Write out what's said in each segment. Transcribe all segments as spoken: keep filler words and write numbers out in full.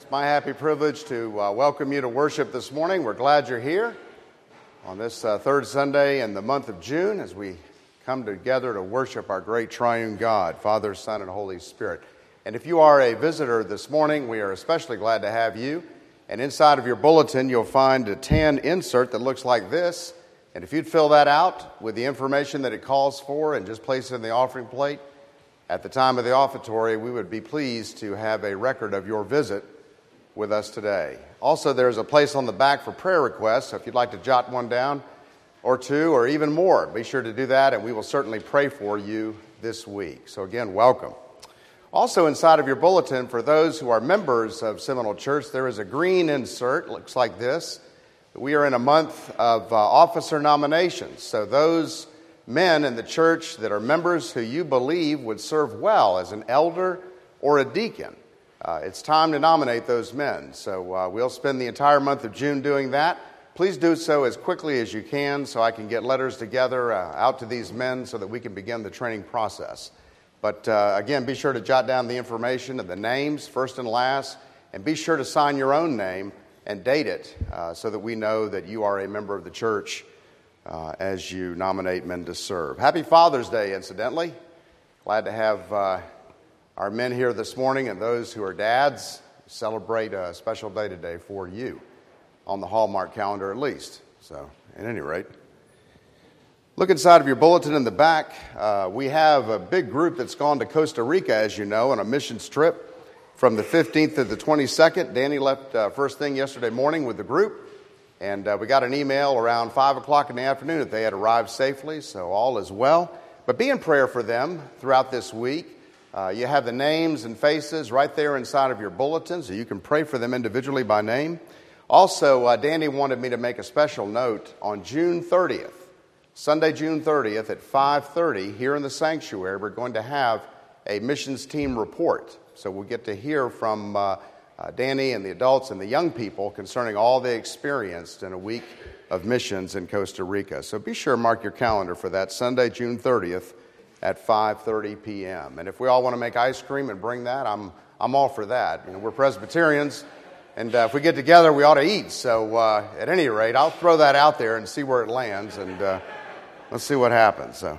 My happy privilege to uh, welcome you to worship this morning. We're glad you're here on this uh, third Sunday in the month of June as we come together to worship our great triune God, Father, Son, and Holy Spirit. And if you are a visitor this morning, we are especially glad to have you. And inside of your bulletin, you'll find a tan insert that looks like this. And if you'd fill that out with the information that it calls for and just place it in the offering plate, at the time of the offertory, we would be pleased to have a record of your visit with us today. Also, there's a place on the back for prayer requests, so if you'd like to jot one down or two or even more, be sure to do that, and we will certainly pray for you this week. So again, welcome. Also inside of your bulletin, for those who are members of Seminole Church, there is a green insert, looks like this. We are in a month of uh, officer nominations, so those men in the church that are members who you believe would serve well as an elder or a deacon, Uh, it's time to nominate those men, so uh, we'll spend the entire month of June doing that. Please do so as quickly as you can so I can get letters together uh, out to these men so that we can begin the training process. But uh, again, be sure to jot down the information and the names, first and last, and be sure to sign your own name and date it uh, so that we know that you are a member of the church uh, as you nominate men to serve. Happy Father's Day, incidentally. Glad to have Uh, Our men here this morning and those who are dads celebrate a special day today for you on the Hallmark calendar at least. So, at any rate, look inside of your bulletin in the back. Uh, we have a big group that's gone to Costa Rica, as you know, on a missions trip from the fifteenth to the twenty-second. Danny left uh, first thing yesterday morning with the group, and uh, we got an email around five o'clock in the afternoon that they had arrived safely, so all is well. But be in prayer for them throughout this week. Uh, you have the names and faces right there inside of your bulletin, so you can pray for them individually by name. Also, uh, Danny wanted me to make a special note on June thirtieth, Sunday, June thirtieth at five thirty here in the sanctuary. We're going to have a missions team report, so we'll get to hear from uh, uh, Danny and the adults and the young people concerning all they experienced in a week of missions in Costa Rica. So be sure to mark your calendar for that Sunday, June thirtieth. At five thirty p.m. And if we all want to make ice cream and bring that, I'm I'm all for that. You know, we're Presbyterians, and uh, if we get together, we ought to eat. So uh, at any rate, I'll throw that out there and see where it lands, and uh, let's see what happens. So,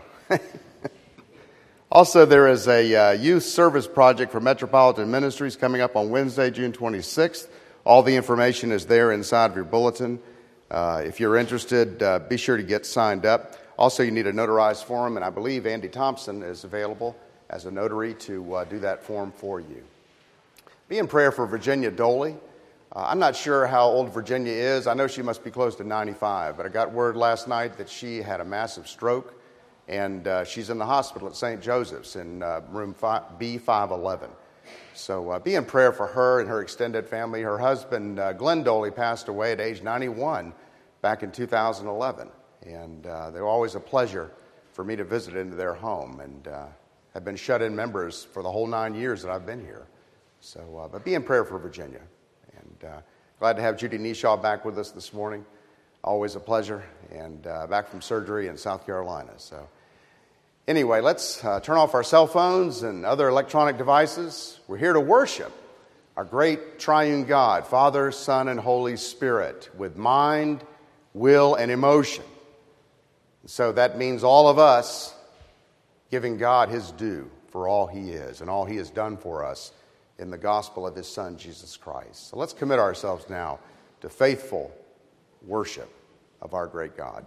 also, there is a uh, youth service project for Metropolitan Ministries coming up on Wednesday, June twenty-sixth. All the information is there inside of your bulletin. Uh, if you're interested, uh, be sure to get signed up. Also, you need a notarized form, and I believe Andy Thompson is available as a notary to uh, do that form for you. Be in prayer for Virginia Doley. Uh, I'm not sure how old Virginia is. I know she must be close to ninety-five, but I got word last night that she had a massive stroke, and uh, she's in the hospital at Saint Joseph's in uh, room B five eleven. So uh, be in prayer for her and her extended family. Her husband, uh, Glenn Doley, passed away at age ninety-one back in two thousand eleven. And uh, they're always a pleasure for me to visit into their home, and uh, have been shut-in members for the whole nine years that I've been here. So, uh, but be in prayer for Virginia. And uh, glad to have Judy Neshaw back with us this morning. Always a pleasure, and uh, back from surgery in South Carolina. So, anyway, let's uh, turn off our cell phones and other electronic devices. We're here to worship our great triune God, Father, Son, and Holy Spirit, with mind, will, and emotion. So that means all of us giving God his due for all he is and all he has done for us in the gospel of his Son, Jesus Christ. So let's commit ourselves now to faithful worship of our great God.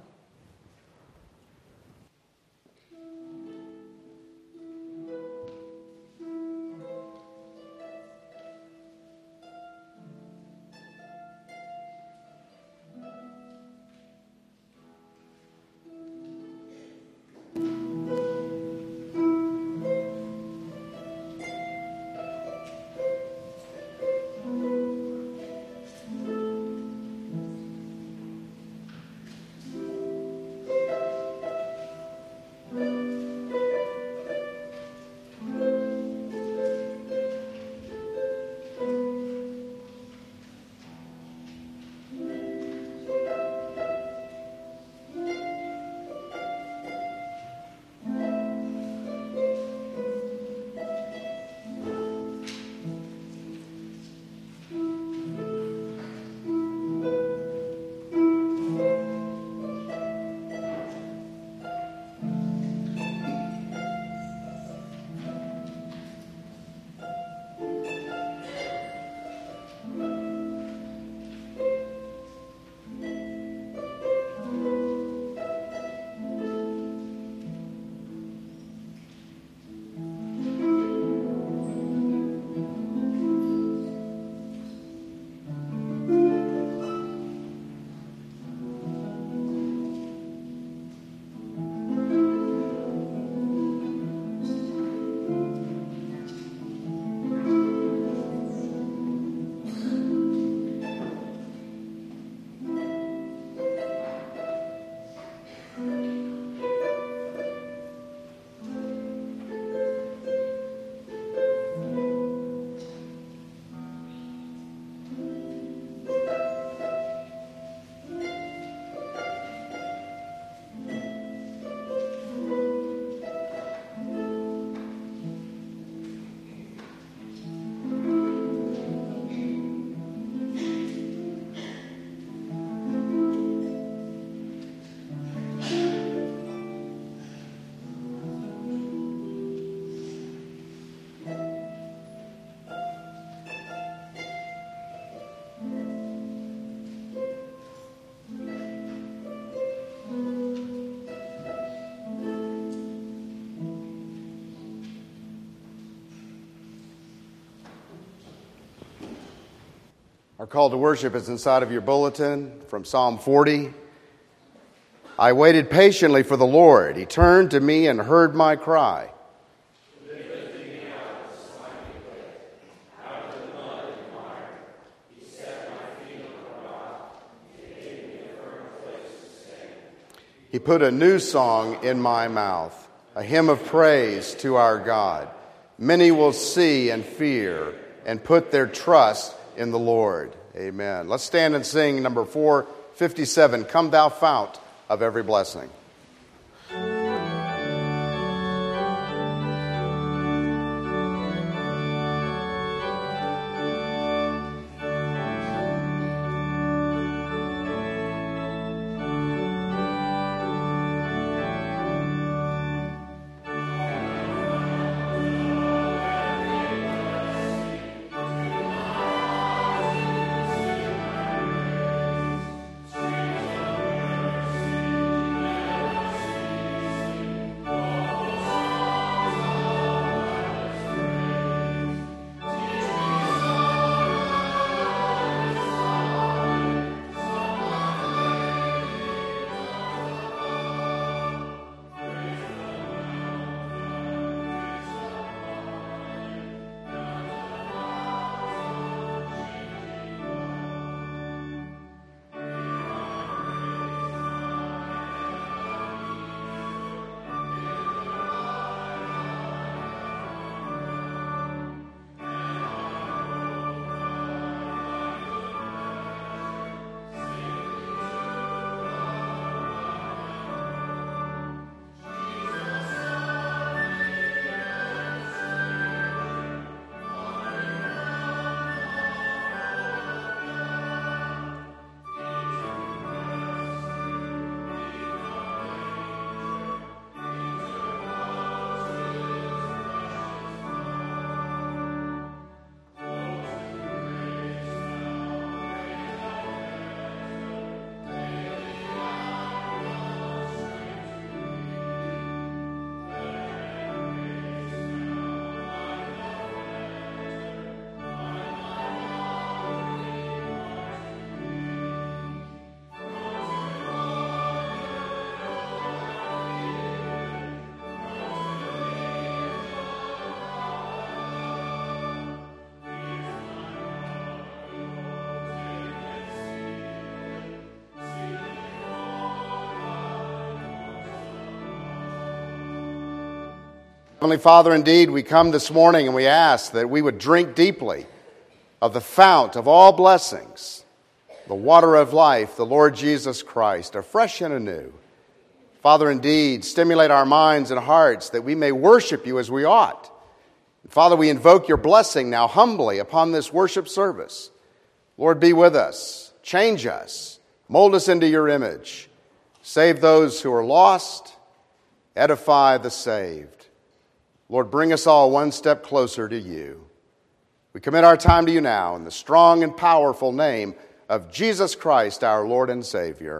Our call to worship is inside of your bulletin from Psalm forty. I waited patiently for the Lord. He turned to me and heard my cry. He put a new song in my mouth, a hymn of praise to our God. Many will see and fear and put their trust in the Lord. Amen. Let's stand and sing number four fifty-seven, Come Thou Fount of Every Blessing. Heavenly Father, indeed, we come this morning and we ask that we would drink deeply of the fount of all blessings, the water of life, the Lord Jesus Christ, afresh and anew. Father, indeed, stimulate our minds and hearts that we may worship you as we ought. Father, we invoke your blessing now humbly upon this worship service. Lord, be with us, change us, mold us into your image. Save those who are lost, edify the saved. Lord, bring us all one step closer to you. We commit our time to you now in the strong and powerful name of Jesus Christ, our Lord and Savior.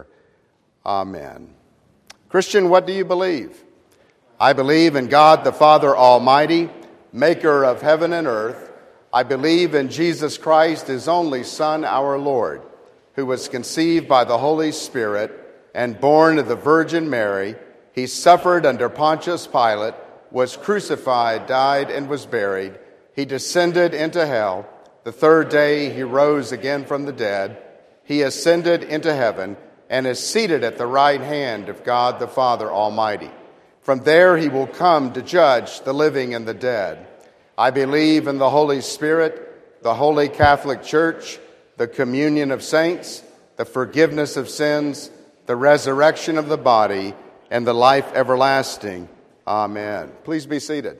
Amen. Christian, what do you believe? I believe in God the Father Almighty, maker of heaven and earth. I believe in Jesus Christ, his only Son, our Lord, who was conceived by the Holy Spirit and born of the Virgin Mary. He suffered under Pontius Pilate, was crucified, died, and was buried. He descended into hell. The third day he rose again from the dead. He ascended into heaven and is seated at the right hand of God the Father Almighty. From there he will come to judge the living and the dead. I believe in the Holy Spirit, the Holy Catholic Church, the communion of saints, the forgiveness of sins, the resurrection of the body, and the life everlasting. Amen. Please be seated.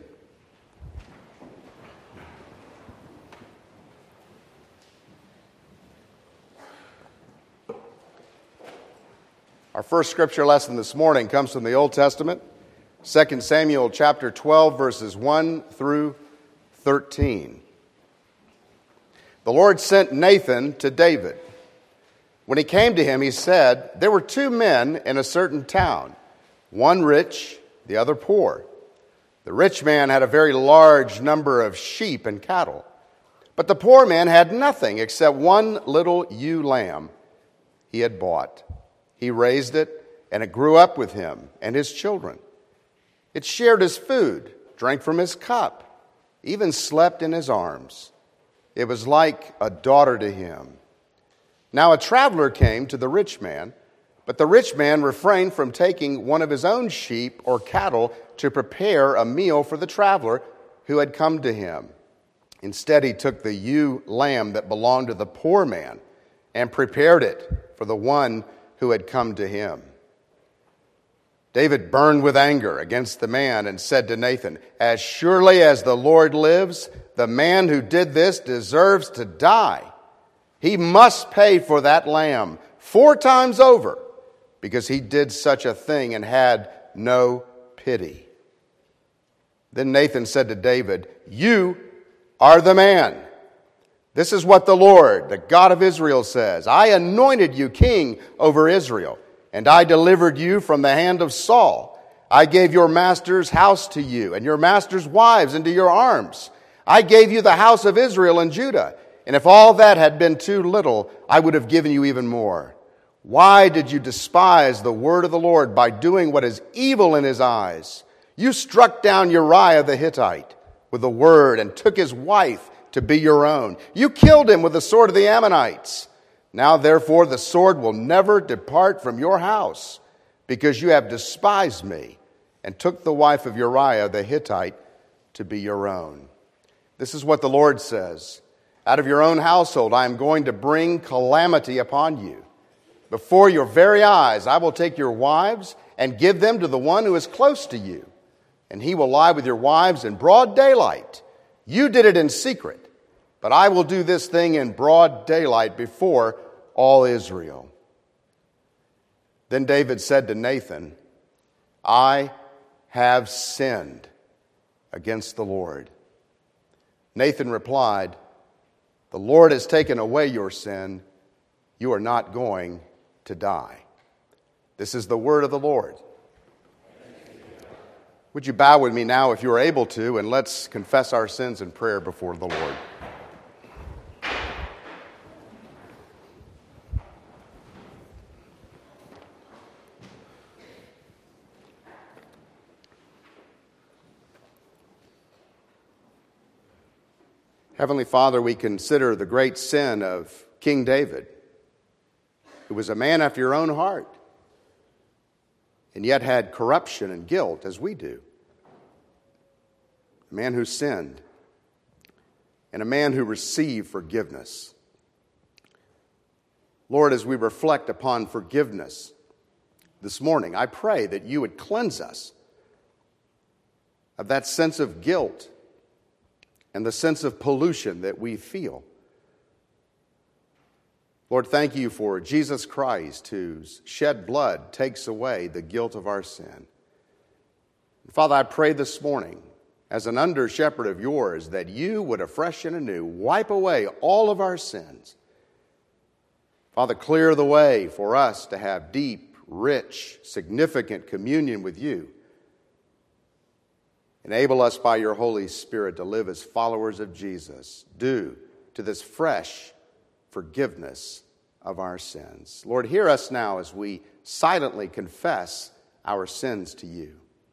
Our first scripture lesson this morning comes from the Old Testament, Second Samuel chapter twelve, verses one through thirteen. The Lord sent Nathan to David. When he came to him, he said, "There were two men in a certain town, one rich, the other poor. The rich man had a very large number of sheep and cattle, But the poor man had nothing except one little ewe lamb he had bought. He raised it, and it grew up with him and his children. It shared his food, drank from his cup, even slept in his arms. It was like a daughter to him. Now a traveler came to the rich man, but the rich man refrained from taking one of his own sheep or cattle to prepare a meal for the traveler who had come to him. Instead, he took the ewe lamb that belonged to the poor man and prepared it for the one who had come to him. David burned with anger against the man and said to Nathan, "As surely as the Lord lives, the man who did this deserves to die. He must pay for that lamb four times over, because he did such a thing and had no pity." Then Nathan said to David, "You are the man. This is what the Lord, the God of Israel, says. I anointed you king over Israel, and I delivered you from the hand of Saul. I gave your master's house to you, and your master's wives into your arms. I gave you the house of Israel and Judah, and if all that had been too little, I would have given you even more. Why did you despise the word of the Lord by doing what is evil in his eyes? You struck down Uriah the Hittite with a word and took his wife to be your own. You killed him with the sword of the Ammonites. Now, therefore, the sword will never depart from your house, because you have despised me and took the wife of Uriah the Hittite to be your own." This is what the Lord says. "Out of your own household I am going to bring calamity upon you. Before your very eyes I will take your wives and give them to the one who is close to you, and he will lie with your wives in broad daylight. You did it in secret, but I will do this thing in broad daylight before all Israel." Then David said to Nathan, "I have sinned against the Lord." Nathan replied, "The Lord has taken away your sin. You are not going to die." This is the word of the Lord. Would you bow with me now if you are able to, and let's confess our sins in prayer before the Lord. Heavenly Father, we consider the great sin of King David, who was a man after your own heart, and yet had corruption and guilt as we do. A man who sinned, and a man who received forgiveness. Lord, as we reflect upon forgiveness this morning, I pray that you would cleanse us of that sense of guilt and the sense of pollution that we feel. Lord, thank you for Jesus Christ, whose shed blood takes away the guilt of our sin. Father, I pray this morning, as an under-shepherd of yours, that you would afresh and anew wipe away all of our sins. Father, clear the way for us to have deep, rich, significant communion with you. Enable us by your Holy Spirit to live as followers of Jesus, due to this fresh forgiveness of our sins. Lord, hear us now as we silently confess our sins to you.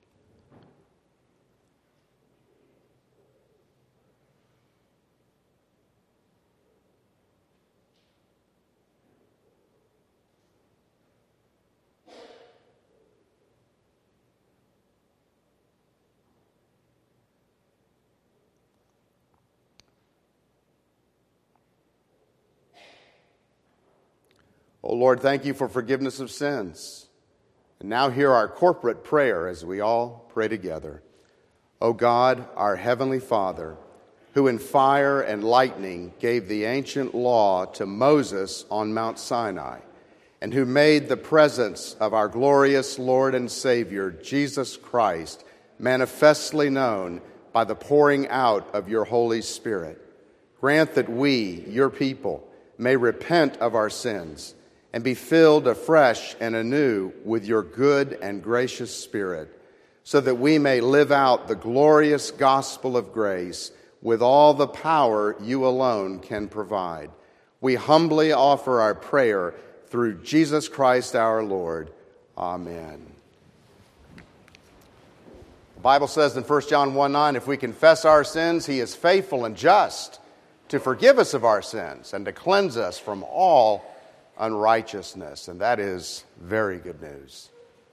Oh Lord, thank you for forgiveness of sins. And now hear our corporate prayer as we all pray together. O God, our heavenly Father, who in fire and lightning gave the ancient law to Moses on Mount Sinai, and who made the presence of our glorious Lord and Savior, Jesus Christ, manifestly known by the pouring out of your Holy Spirit, grant that we, your people, may repent of our sins and be filled afresh and anew with your good and gracious Spirit, so that we may live out the glorious gospel of grace with all the power you alone can provide. We humbly offer our prayer through Jesus Christ our Lord. Amen. The Bible says in First John one nine, if we confess our sins, he is faithful and just to forgive us of our sins and to cleanse us from all unrighteousness. And that is very good news.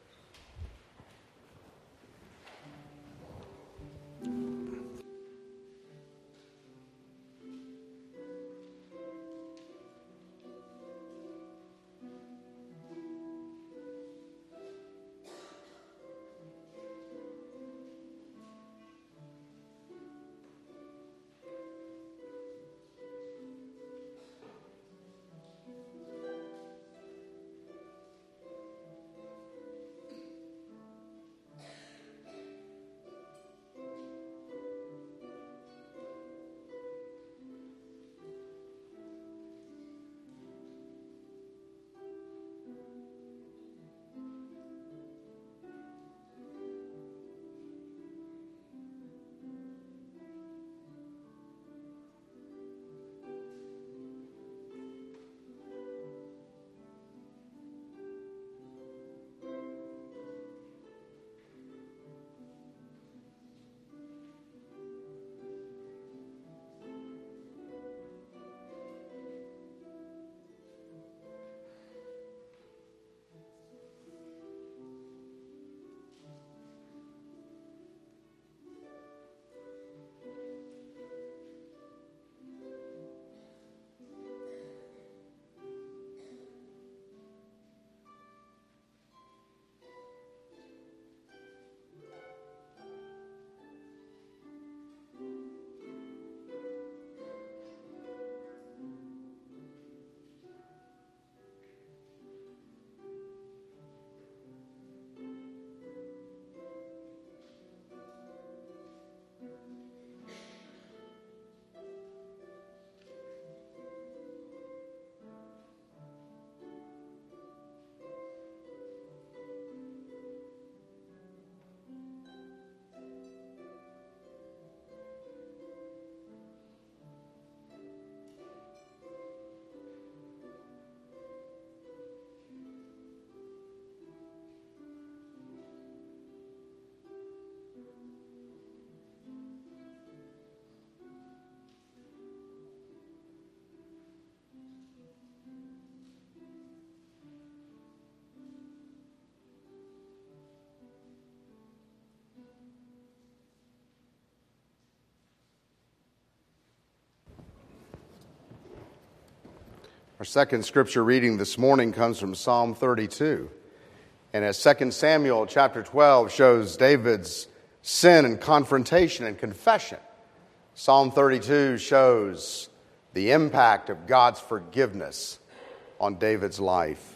Our second scripture reading this morning comes from Psalm thirty-two. And as Second Samuel chapter twelve shows David's sin and confrontation and confession, Psalm thirty-two shows the impact of God's forgiveness on David's life.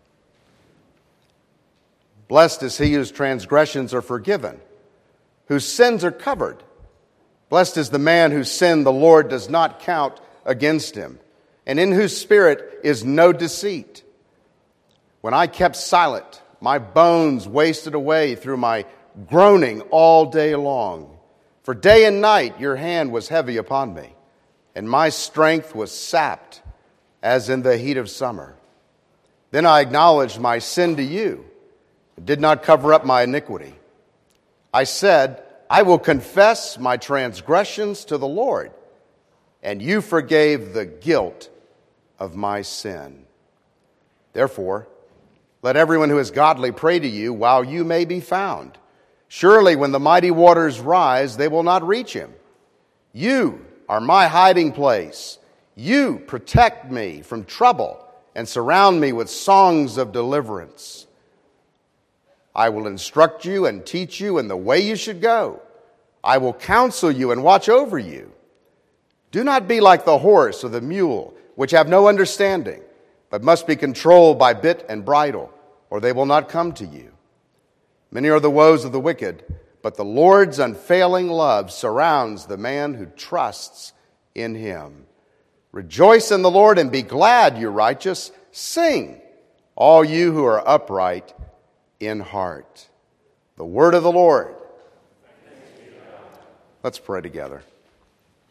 Blessed is he whose transgressions are forgiven, whose sins are covered. Blessed is the man whose sin the Lord does not count against him, and in whose spirit is no deceit. When I kept silent, my bones wasted away through my groaning all day long. For day and night your hand was heavy upon me, and my strength was sapped as in the heat of summer. Then I acknowledged my sin to you, and did not cover up my iniquity. I said, I will confess my transgressions to the Lord, and you forgave the guilt of my sin. Therefore, let everyone who is godly pray to you while you may be found. Surely when the mighty waters rise, they will not reach him. You are my hiding place. You protect me from trouble and surround me with songs of deliverance. I will instruct you and teach you in the way you should go. I will counsel you and watch over you. Do not be like the horse or the mule, which have no understanding, but must be controlled by bit and bridle, or they will not come to you. Many are the woes of the wicked, but the Lord's unfailing love surrounds the man who trusts in him. Rejoice in the Lord and be glad, you righteous. Sing, all you who are upright in heart. The word of the Lord. Let's pray together.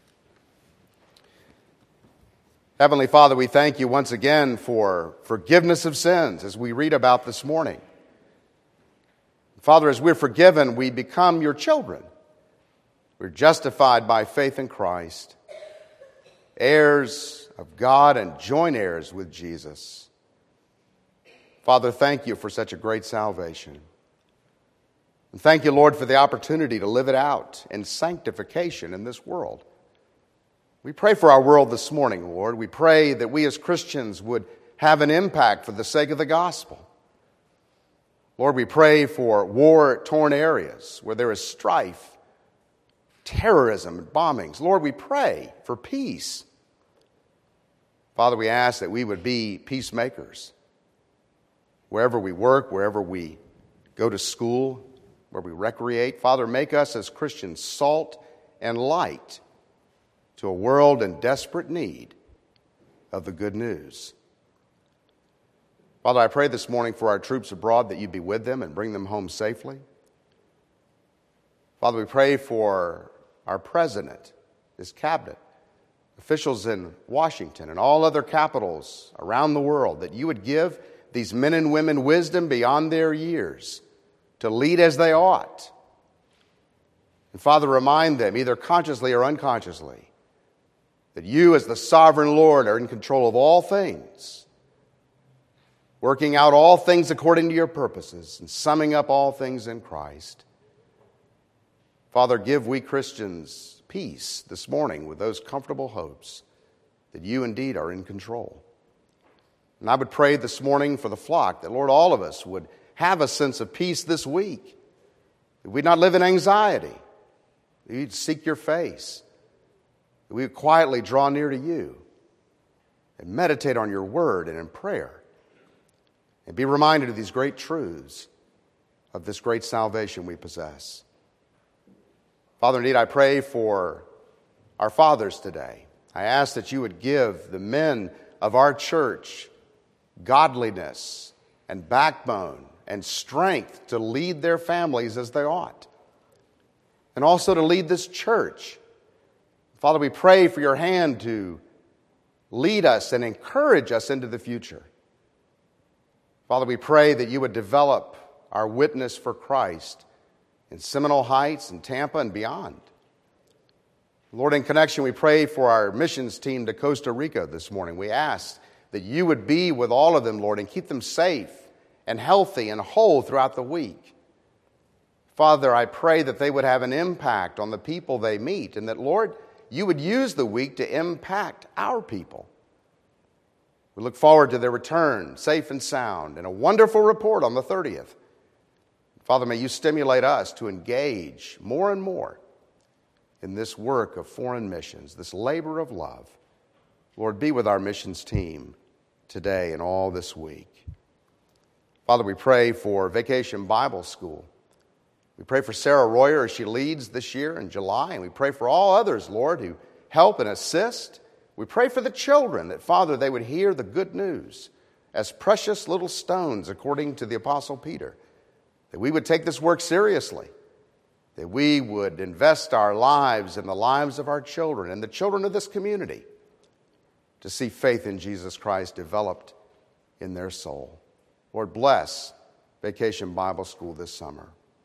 Heavenly Father, we thank you once again for forgiveness of sins as we read about this morning. Father, as we're forgiven, we become your children. We're justified by faith in Christ, heirs of God and joint heirs with Jesus. Father, thank you for such a great salvation. And thank you, Lord, for the opportunity to live it out in sanctification in this world. We pray for our world this morning, Lord. We pray that we as Christians would have an impact for the sake of the gospel. Lord, we pray for war-torn areas where there is strife, terrorism, and bombings. Lord, we pray for peace. Father, we ask that we would be peacemakers. Wherever we work, wherever we go to school, where we recreate, Father, make us as Christians salt and light to a world in desperate need of the good news. Father, I pray this morning for our troops abroad that you be with them and bring them home safely. Father, we pray for our president, his cabinet, officials in Washington and all other capitals around the world, that you would give these men and women wisdom beyond their years to lead as they ought. And Father, remind them, either consciously or unconsciously, that you as the sovereign Lord are in control of all things, working out all things according to your purposes and summing up all things in Christ. Father, give we Christians peace this morning with those comfortable hopes that you indeed are in control. And I would pray this morning for the flock that, Lord, all of us would have a sense of peace this week, that we'd not live in anxiety, that we'd seek your face, that we would quietly draw near to you and meditate on your word and in prayer and be reminded of these great truths of this great salvation we possess. Father, indeed, I pray for our fathers today. I ask that you would give the men of our church godliness and backbone and strength to lead their families as they ought, and also to lead this church. Father, we pray for your hand to lead us and encourage us into the future. Father, we pray that you would develop our witness for Christ in Seminole Heights and Tampa and beyond. Lord, in connection, we pray for our missions team to Costa Rica this morning. We ask that you would be with all of them, Lord, and keep them safe and healthy and whole throughout the week. Father, I pray that they would have an impact on the people they meet, and that, Lord, you would use the week to impact our people. We look forward to their return, safe and sound, and a wonderful report on the thirtieth. Father, may you stimulate us to engage more and more in this work of foreign missions, this labor of love. Lord, be with our missions team today and all this week. Father, we pray for Vacation Bible School. We pray for Sarah Royer as she leads this year in July, and we pray for all others, Lord, who help and assist. We pray for the children that, Father, they would hear the good news as precious little stones, according to the Apostle Peter, that we would take this work seriously, that we would invest our lives in the lives of our children and the children of this community to see faith in Jesus Christ developed in their soul. Lord, bless Vacation Bible School this summer.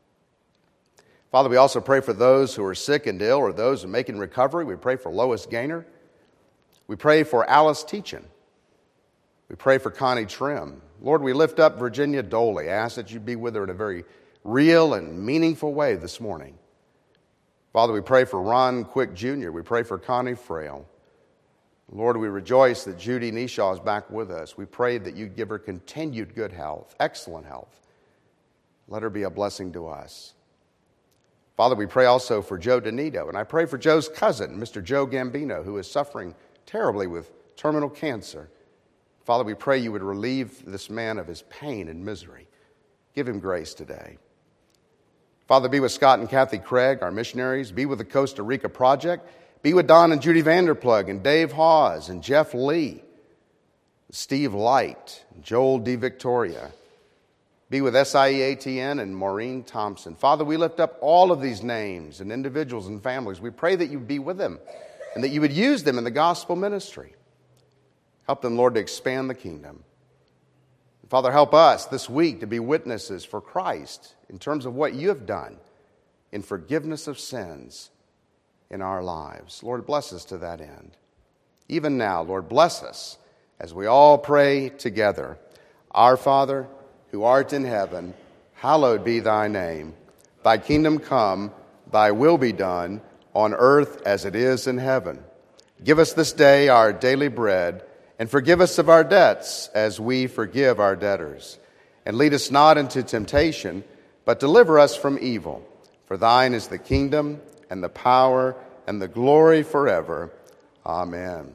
Father, we also pray for those who are sick and ill or those who are making recovery. We pray for Lois Gaynor. We pray for Alice Teachin. We pray for Connie Trim. Lord, we lift up Virginia Doley. I ask that you be with her in a very real and meaningful way this morning. Father, we pray for Ron Quick Junior We pray for Connie Frail. Lord, we rejoice that Judy Neshaw is back with us. We pray that you give her continued good health, excellent health. Let her be a blessing to us. Father, we pray also for Joe Donito, and I pray for Joe's cousin, Mister Joe Gambino, who is suffering terribly with terminal cancer. Father, we pray you would relieve this man of his pain and misery. Give him grace today. Father, be with Scott and Kathy Craig, our missionaries. Be with the Costa Rica Project. Be with Don and Judy Vanderplug and Dave Hawes and Jeff Lee, Steve Light, and Joel D. Victoria. Be with S I E A T N and Maureen Thompson. Father, we lift up all of these names and individuals and families. We pray that you would be with them and that you would use them in the gospel ministry. Help them, Lord, to expand the kingdom. Father, help us this week to be witnesses for Christ in terms of what you have done in forgiveness of sins in our lives. Lord, bless us to that end. Even now, Lord, bless us as we all pray together. Our Father, who art in heaven, hallowed be thy name. Thy kingdom come, thy will be done, on earth as it is in heaven. Give us this day our daily bread, and forgive us of our debts as we forgive our debtors. And lead us not into temptation, but deliver us from evil. For thine is the kingdom, and the power, and the glory forever. Amen.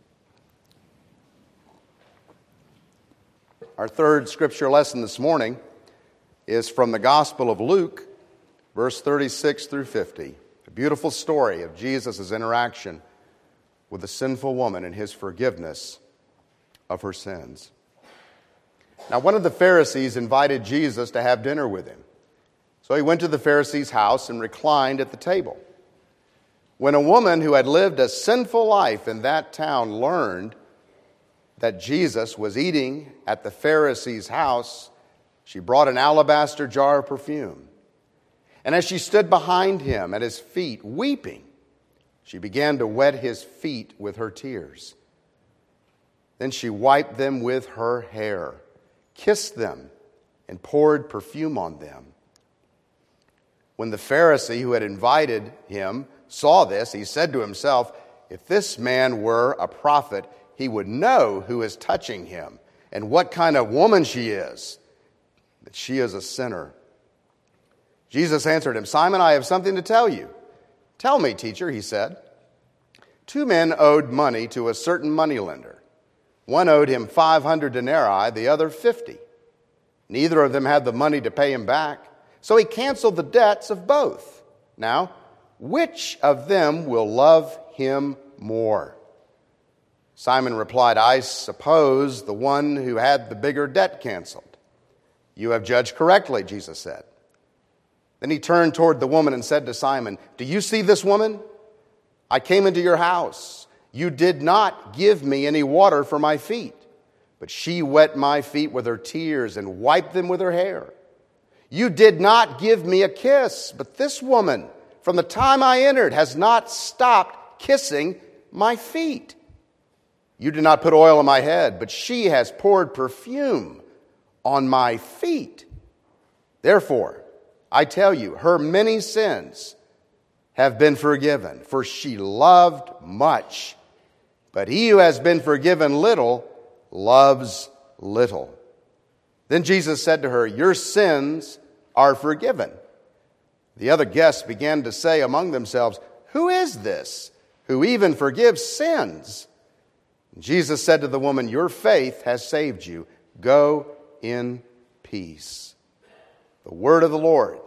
Our third scripture lesson this morning is from the Gospel of Luke, verse thirty-six through fifty. A beautiful story of Jesus' interaction with a sinful woman and his forgiveness of her sins. Now, one of the Pharisees invited Jesus to have dinner with him. So he went to the Pharisee's house and reclined at the table. When a woman who had lived a sinful life in that town learned that Jesus was eating at the Pharisee's house, she brought an alabaster jar of perfume. And as she stood behind him at his feet, weeping, she began to wet his feet with her tears. Then she wiped them with her hair, kissed them, and poured perfume on them. When the Pharisee who had invited him saw this, he said to himself, "If this man were a prophet, he would know who is touching him and what kind of woman she is, that she is a sinner." Jesus answered him, "Simon, I have something to tell you." "Tell me, teacher," he said. Two men owed money to a certain moneylender. One owed him five hundred denarii, the other fifty. Neither of them had the money to pay him back, so he canceled the debts of both. Now, which of them will love him more? Simon replied, "I suppose the one who had the bigger debt canceled." "You have judged correctly," Jesus said. Then he turned toward the woman and said to Simon, "Do you see this woman? I came into your house. You did not give me any water for my feet, but she wet my feet with her tears and wiped them with her hair. You did not give me a kiss, but this woman, from the time I entered, has not stopped kissing my feet. You did not put oil on my head, but she has poured perfume on my feet. Therefore, I tell you, her many sins have been forgiven, for she loved much. But he who has been forgiven little loves little." Then Jesus said to her, "Your sins are forgiven." The other guests began to say among themselves, "Who is this who even forgives sins?" Jesus said to the woman, "Your faith has saved you. Go in peace." The word of the Lord.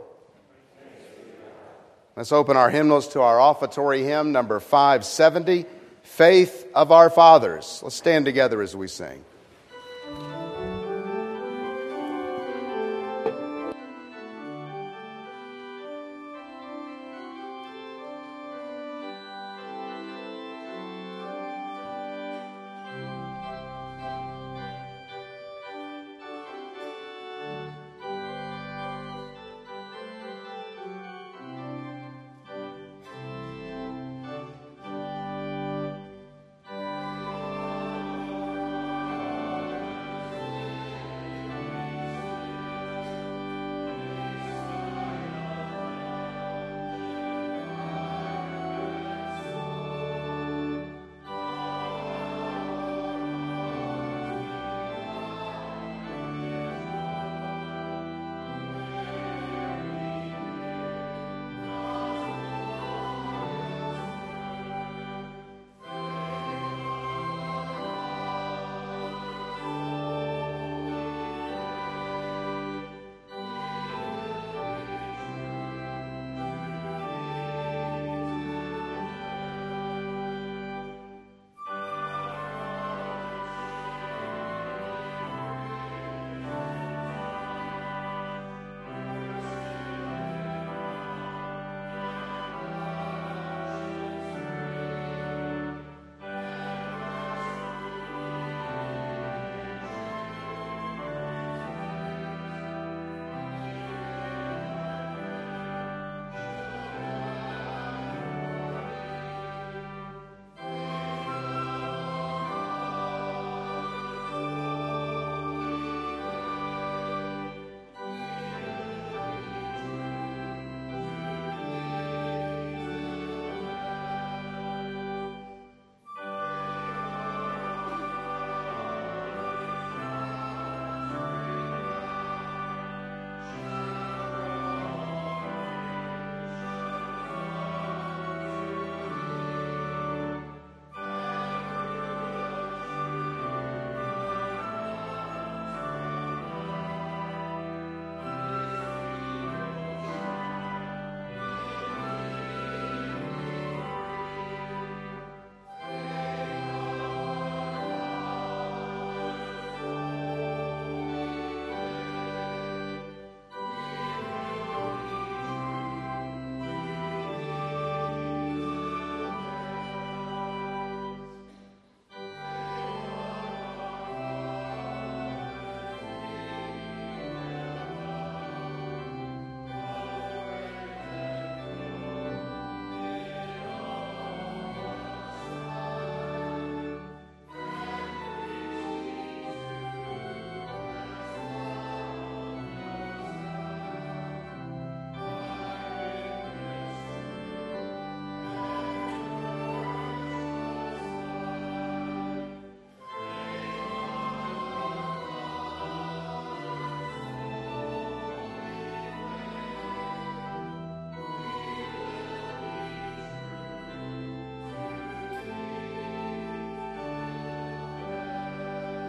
Let's open our hymnals to our offertory hymn, number five seventy, Faith of Our Fathers. Let's stand together as we sing.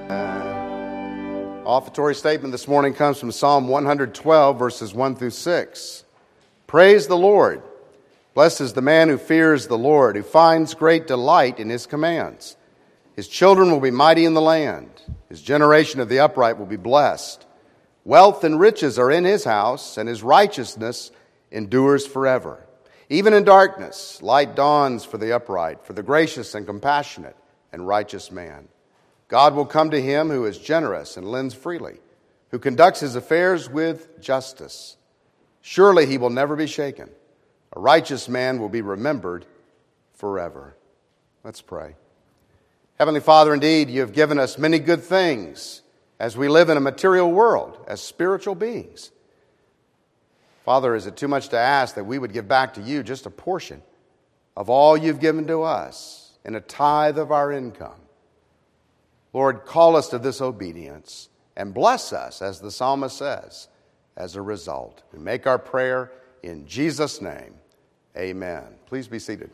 Offertory statement this morning comes from Psalm one hundred twelve, verses one through six. Praise the Lord. Blessed is the man who fears the Lord, who finds great delight in his commands. His children will be mighty in the land. His generation of the upright will be blessed. Wealth and riches are in his house, and his righteousness endures forever. Even in darkness, light dawns for the upright, for the gracious and compassionate and righteous man. God will come to him who is generous and lends freely, who conducts his affairs with justice. Surely he will never be shaken. A righteous man will be remembered forever. Let's pray. Heavenly Father, indeed, you have given us many good things as we live in a material world, as spiritual beings. Father, is it too much to ask that we would give back to you just a portion of all you've given to us in a tithe of our income? Lord, call us to this obedience and bless us, as the psalmist says, as a result. We make our prayer in Jesus' name. Amen. Please be seated.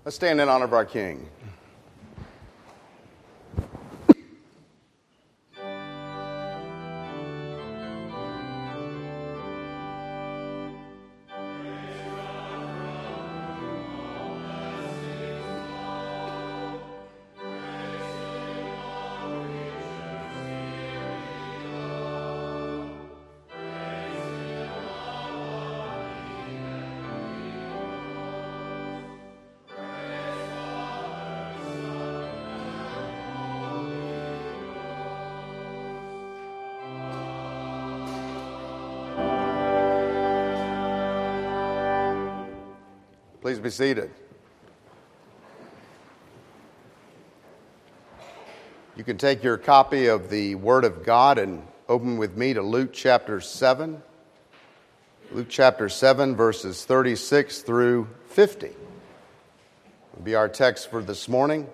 Let's stand in honor of our King. Please be seated. You can take your copy of the Word of God and open with me to Luke chapter seven. Luke chapter seven, verses thirty-six through fifty will be our text for this morning.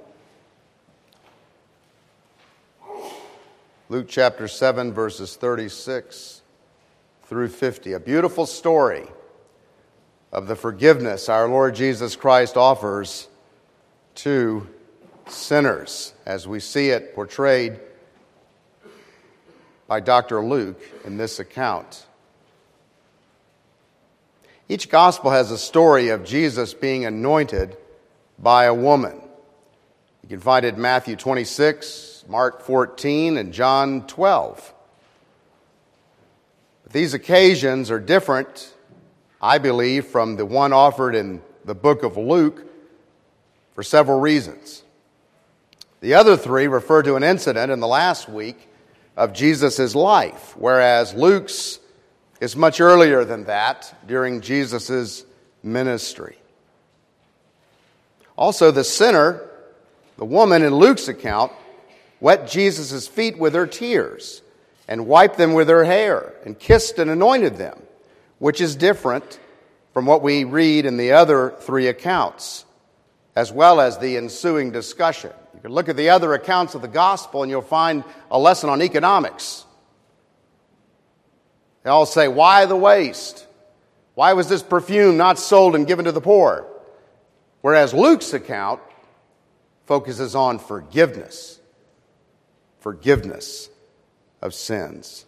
Luke chapter seven, verses thirty-six through fifty. A beautiful story of the forgiveness our Lord Jesus Christ offers to sinners, as we see it portrayed by Doctor Luke in this account. Each gospel has a story of Jesus being anointed by a woman. You can find it in Matthew twenty-six, Mark fourteen, and John twelve. But these occasions are different, I believe, from the one offered in the book of Luke for several reasons. The other three refer to an incident in the last week of Jesus' life, whereas Luke's is much earlier than that, during Jesus' ministry. Also, the sinner, the woman in Luke's account, wet Jesus' feet with her tears and wiped them with her hair and kissed and anointed them, which is different from what we read in the other three accounts, as well as the ensuing discussion. You can look at the other accounts of the gospel and you'll find a lesson on economics. They all say, why the waste? Why was this perfume not sold and given to the poor? Whereas Luke's account focuses on forgiveness. Forgiveness of sins.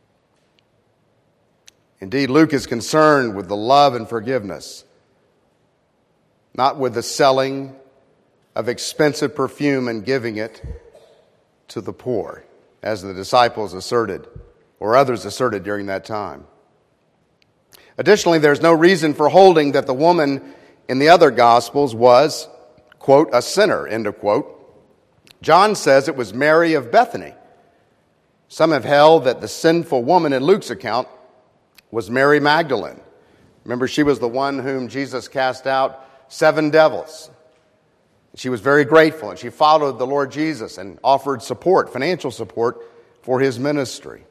Indeed, Luke is concerned with the love and forgiveness, not with the selling of expensive perfume and giving it to the poor, as the disciples asserted, or others asserted during that time. Additionally, there's no reason for holding that the woman in the other Gospels was, quote, a sinner, end of quote. John says it was Mary of Bethany. Some have held that the sinful woman in Luke's account was Mary Magdalene. Remember, she was the one whom Jesus cast out seven devils. She was very grateful, and she followed the Lord Jesus and offered support, financial support, for his ministry.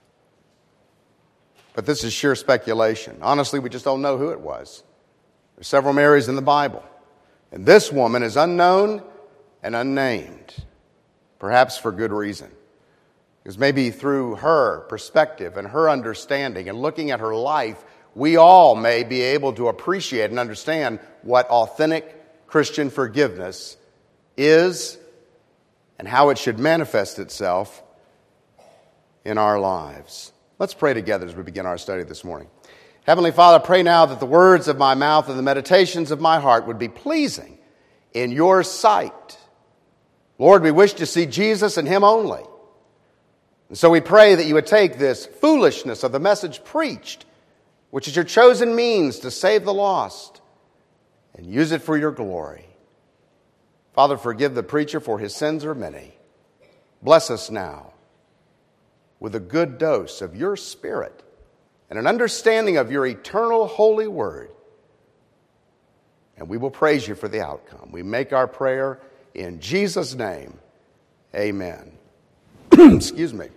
But this is sheer speculation. Honestly, we just don't know who it was. There's several Marys in the Bible. And this woman is unknown and unnamed, perhaps for good reason. Because maybe through her perspective and her understanding and looking at her life, we all may be able to appreciate and understand what authentic Christian forgiveness is and how it should manifest itself in our lives. Let's pray together as we begin our study this morning. Heavenly Father, I pray now that the words of my mouth and the meditations of my heart would be pleasing in your sight. Lord, we wish to see Jesus and him only. And so we pray that you would take this foolishness of the message preached, which is your chosen means to save the lost, and use it for your glory. Father, forgive the preacher, for his sins are many. Bless us now with a good dose of your Spirit and an understanding of your eternal holy word. And we will praise you for the outcome. We make our prayer in Jesus' name. Amen. Excuse me.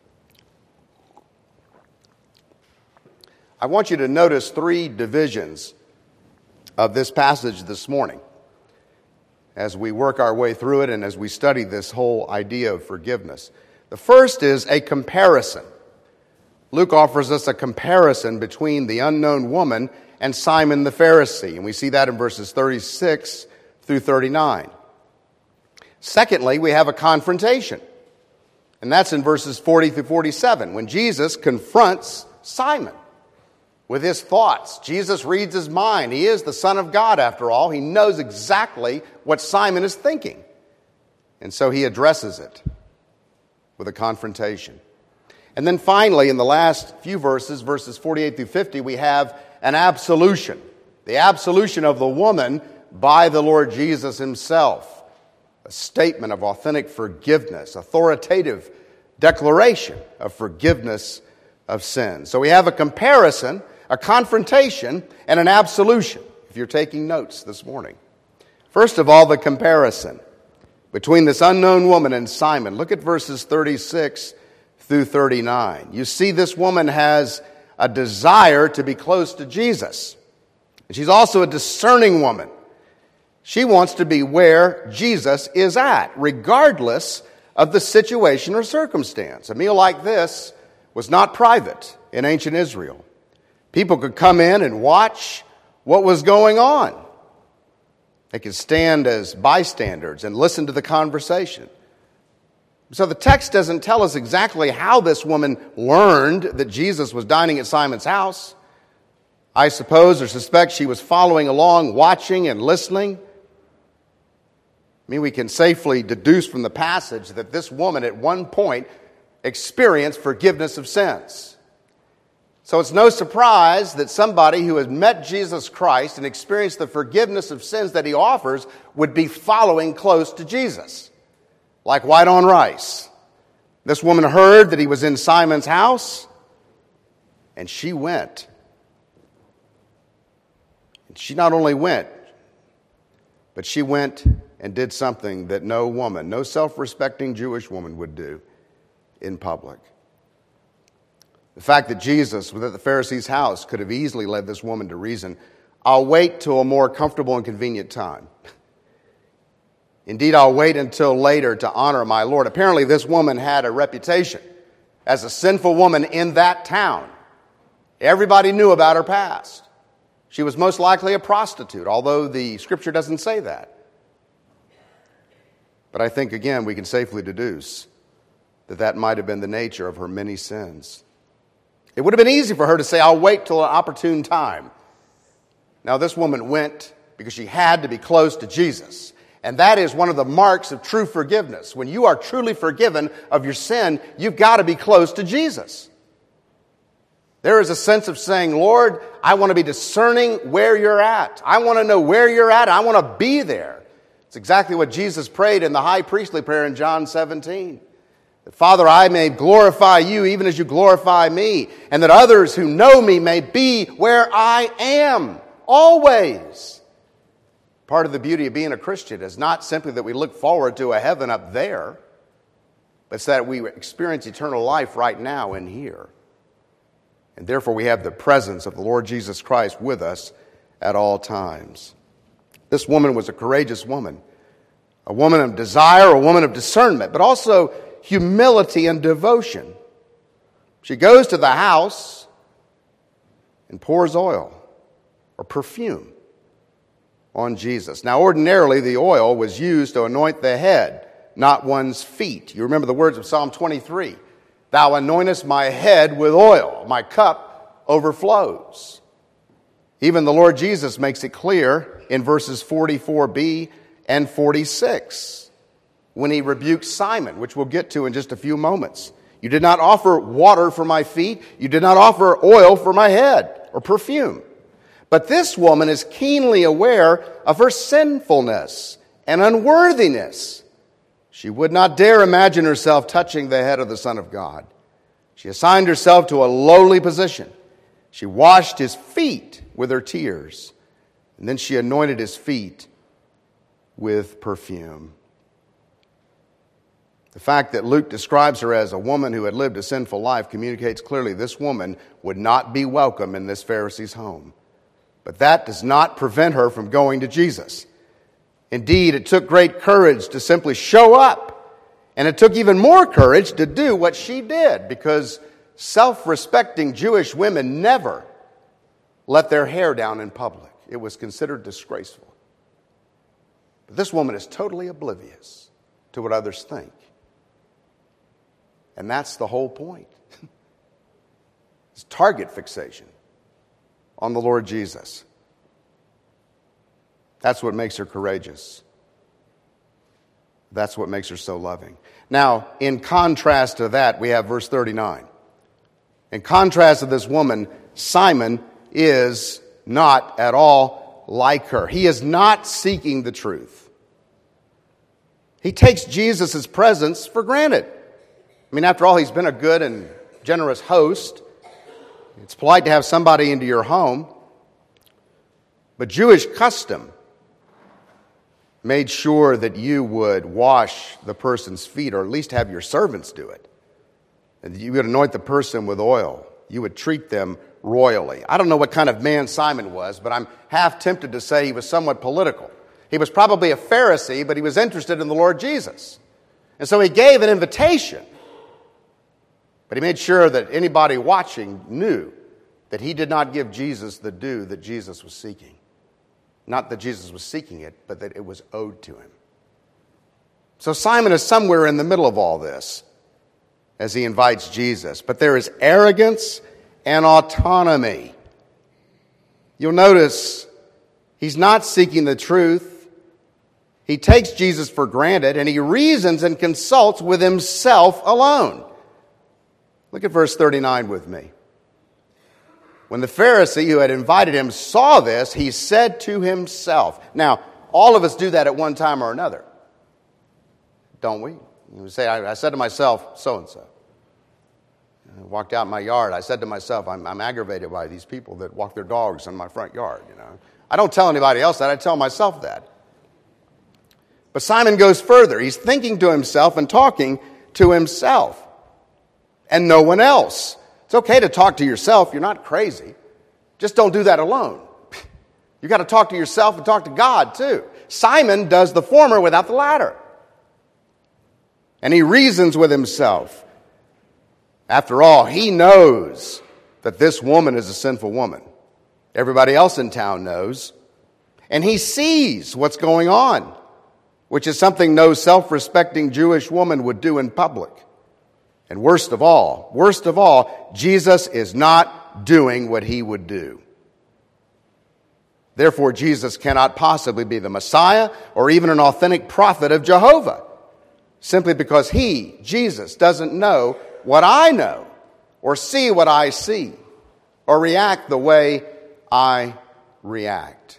I want you to notice three divisions of this passage this morning as we work our way through it and as we study this whole idea of forgiveness. The first is a comparison. Luke offers us a comparison between the unknown woman and Simon the Pharisee, and we see that in verses thirty-six through thirty-nine. Secondly, we have a confrontation. And that's in verses forty through forty-seven, when Jesus confronts Simon with his thoughts. Jesus reads his mind. He is the Son of God, after all. He knows exactly what Simon is thinking. And so he addresses it with a confrontation. And then finally, in the last few verses, verses forty-eight through fifty, we have an absolution. The absolution of the woman by the Lord Jesus himself. A statement of authentic forgiveness, authoritative declaration of forgiveness of sin. So we have a comparison, a confrontation, and an absolution, if you're taking notes this morning. First of all, the comparison between this unknown woman and Simon. Look at verses thirty-six through thirty-nine. You see, this woman has a desire to be close to Jesus. She's also a discerning woman. She wants to be where Jesus is at, regardless of the situation or circumstance. A meal like this was not private in ancient Israel. People could come in and watch what was going on. They could stand as bystanders and listen to the conversation. So the text doesn't tell us exactly how this woman learned that Jesus was dining at Simon's house. I suppose or suspect she was following along, watching and listening. I mean, we can safely deduce from the passage that this woman at one point experienced forgiveness of sins. So it's no surprise that somebody who has met Jesus Christ and experienced the forgiveness of sins that he offers would be following close to Jesus, like white on rice. This woman heard that he was in Simon's house, and she went. And she not only went, but she went and did something that no woman, no self-respecting Jewish woman would do in public. The fact that Jesus was at the Pharisee's house could have easily led this woman to reason, I'll wait till a more comfortable and convenient time. Indeed, I'll wait until later to honor my Lord. Apparently, this woman had a reputation as a sinful woman in that town. Everybody knew about her past. She was most likely a prostitute, although the Scripture doesn't say that. But I think, again, we can safely deduce that that might have been the nature of her many sins. It would have been easy for her to say, I'll wait till an opportune time. Now, this woman went because she had to be close to Jesus. And that is one of the marks of true forgiveness. When you are truly forgiven of your sin, you've got to be close to Jesus. There is a sense of saying, Lord, I want to be discerning where you're at. I want to know where you're at. I want to be there. It's exactly what Jesus prayed in the high priestly prayer in John seventeen. That, Father, I may glorify you even as you glorify me, and that others who know me may be where I am, always. Part of the beauty of being a Christian is not simply that we look forward to a heaven up there, but it's that we experience eternal life right now and here. And therefore we have the presence of the Lord Jesus Christ with us at all times. This woman was a courageous woman, a woman of desire, a woman of discernment, but also humility and devotion. She goes to the house and pours oil or perfume on Jesus. Now, ordinarily, the oil was used to anoint the head, not one's feet. You remember the words of Psalm twenty-three. Thou anointest my head with oil. My cup overflows. Even the Lord Jesus makes it clear in verses forty-four b and forty-six when he rebukes Simon, which we'll get to in just a few moments. You did not offer water for my feet. You did not offer oil for my head or perfume. But this woman is keenly aware of her sinfulness and unworthiness. She would not dare imagine herself touching the head of the Son of God. She assigned herself to a lowly position. She washed his feet with her tears, and then she anointed his feet with perfume. The fact that Luke describes her as a woman who had lived a sinful life communicates clearly this woman would not be welcome in this Pharisee's home. But that does not prevent her from going to Jesus. Indeed, it took great courage to simply show up. And it took even more courage to do what she did, because self-respecting Jewish women never let their hair down in public. It was considered disgraceful. But this woman is totally oblivious to what others think. And that's the whole point. It's target fixation on the Lord Jesus. That's what makes her courageous. That's what makes her so loving. Now, in contrast to that, we have verse thirty-nine. In contrast to this woman, Simon is not at all like her. He is not seeking the truth. He takes Jesus' presence for granted. I mean, after all, he's been a good and generous host. It's polite to have somebody into your home. But Jewish custom made sure that you would wash the person's feet, or at least have your servants do it. And you would anoint the person with oil. You would treat them royally. I don't know what kind of man Simon was, but I'm half tempted to say he was somewhat political. He was probably a Pharisee, but he was interested in the Lord Jesus. And so he gave an invitation. But he made sure that anybody watching knew that he did not give Jesus the due that Jesus was seeking. Not that Jesus was seeking it, but that it was owed to him. So Simon is somewhere in the middle of all this as he invites Jesus. But there is arrogance and autonomy. You'll notice he's not seeking the truth. He takes Jesus for granted, and he reasons and consults with himself alone. Look at verse thirty-nine with me. When the Pharisee who had invited him saw this, he said to himself. Now, all of us do that at one time or another, don't we? You say, I, I said to myself, so-and-so. I walked out in my yard. I said to myself, I'm, I'm aggravated by these people that walk their dogs in my front yard. You know, I don't tell anybody else that. I tell myself that. But Simon goes further. He's thinking to himself and talking to himself and no one else. It's okay to talk to yourself. You're not crazy. Just don't do that alone. You've got to talk to yourself and talk to God too. Simon does the former without the latter. And he reasons with himself. After all, he knows that this woman is a sinful woman. Everybody else in town knows. And he sees what's going on, which is something no self-respecting Jewish woman would do in public. And worst of all, worst of all, Jesus is not doing what he would do. Therefore, Jesus cannot possibly be the Messiah or even an authentic prophet of Jehovah, simply because he, Jesus, doesn't know what I know, or see what I see, or react the way I react.